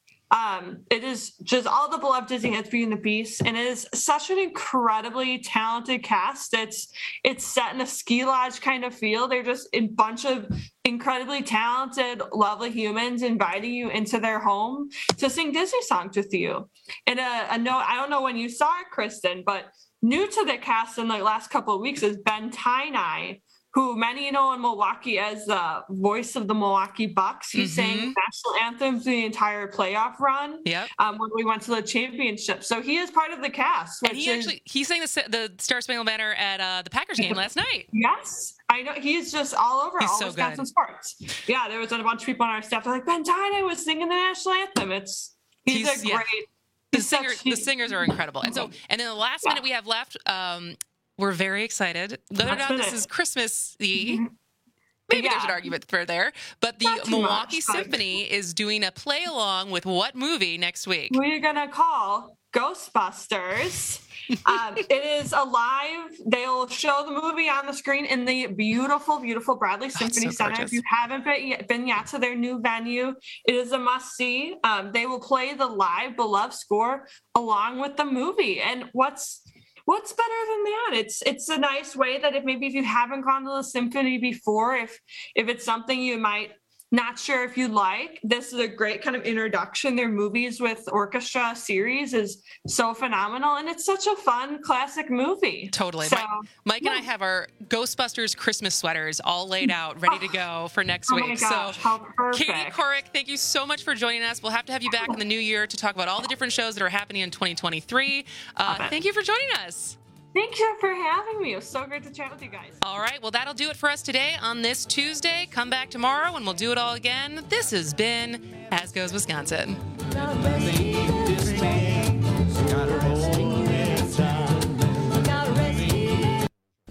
Um, it is just all the beloved Disney hits, Beauty and the Beast, and it is such an incredibly talented cast. It's it's set in a ski lodge kind of feel. They're just a bunch of incredibly talented, lovely humans inviting you into their home to sing Disney songs with you. And a, a note, I don't know when you saw it, Kristen, but new to the cast in the last couple of weeks is Ben Tainai, who many know in Milwaukee as the voice of the Milwaukee Bucks. He mm-hmm. sang national anthems the entire playoff run. Yep. Um, when we went to the championship. So he is part of the cast. And he is, actually he sang the the Star Spangled Banner at uh, the Packers game last night. Yes. I know. He's just all over He's all so Wisconsin good. sports. Yeah, there was a bunch of people on our staff. They're like, Ben Tainai was singing the national anthem. It's He's, he's a great... Yeah. The, singer, the singers are incredible. And so, and then the last minute we have left, um, we're very excited. Whether or not this is Christmas-y, maybe yeah. there's an argument for there, but the Milwaukee much, Symphony but... is doing a play-along with what movie next week? We're going to call Ghostbusters. um, it is alive. They'll show the movie on the screen in the beautiful, beautiful Bradley Symphony oh, so Center. Gorgeous. If you haven't been yet, been yet to their new venue, it is a must-see. Um, they will play the live beloved score along with the movie. And what's What's better than that? It's it's a nice way that if maybe if you haven't gone to the symphony before, if if it's something you might not sure if you like, this is a great kind of introduction. Their movies with orchestra series is so phenomenal, and it's such a fun classic movie. Totally. So, Mike, Mike yeah. and I have our Ghostbusters Christmas sweaters all laid out, ready to go for next oh week. My gosh, so, how perfect. Katie Couric, thank you so much for joining us. We'll have to have you back in the new year to talk about all the different shows that are happening in twenty twenty-three. Uh, thank you for joining us. Thank you for having me. It was so great to chat with you guys. All right. Well, that'll do it for us today on this Tuesday. Come back tomorrow and we'll do it all again. This has been As Goes Wisconsin.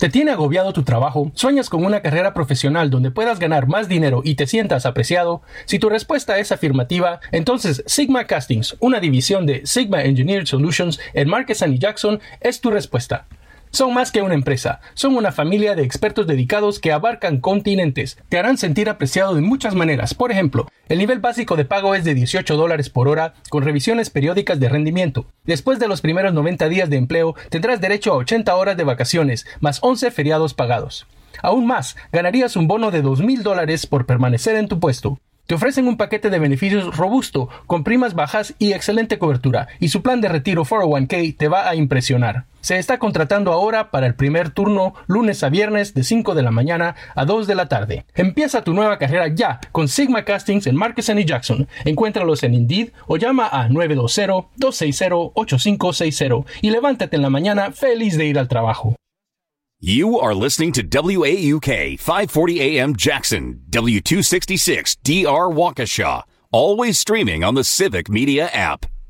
¿Te tiene agobiado tu trabajo? ¿Sueñas con una carrera profesional donde puedas ganar más dinero y te sientas apreciado? Si tu respuesta es afirmativa, entonces Sigma Castings, una división de Sigma Engineered Solutions en Marquez and Jackson, es tu respuesta. Son más que una empresa, son una familia de expertos dedicados que abarcan continentes. Te harán sentir apreciado de muchas maneras. Por ejemplo, el nivel básico de pago es de dieciocho dólares por hora con revisiones periódicas de rendimiento. Después de los primeros noventa días de empleo, tendrás derecho a ochenta horas de vacaciones, más once feriados pagados. Aún más, ganarías un bono de dos mil dólares por permanecer en tu puesto. Te ofrecen un paquete de beneficios robusto, con primas bajas y excelente cobertura, y su plan de retiro cuatro oh uno k te va a impresionar. Se está contratando ahora para el primer turno, lunes a viernes de cinco de la mañana a dos de la tarde. Empieza tu nueva carrera ya con Sigma Castings en Marquez and Jackson. Encuéntralos en Indeed o llama a nueve dos cero, dos seis cero, ocho cinco seis cero y levántate en la mañana feliz de ir al trabajo. You are listening to W A U K five forty A M Jackson, W two sixty-six D R Waukesha, always streaming on the Civic Media app.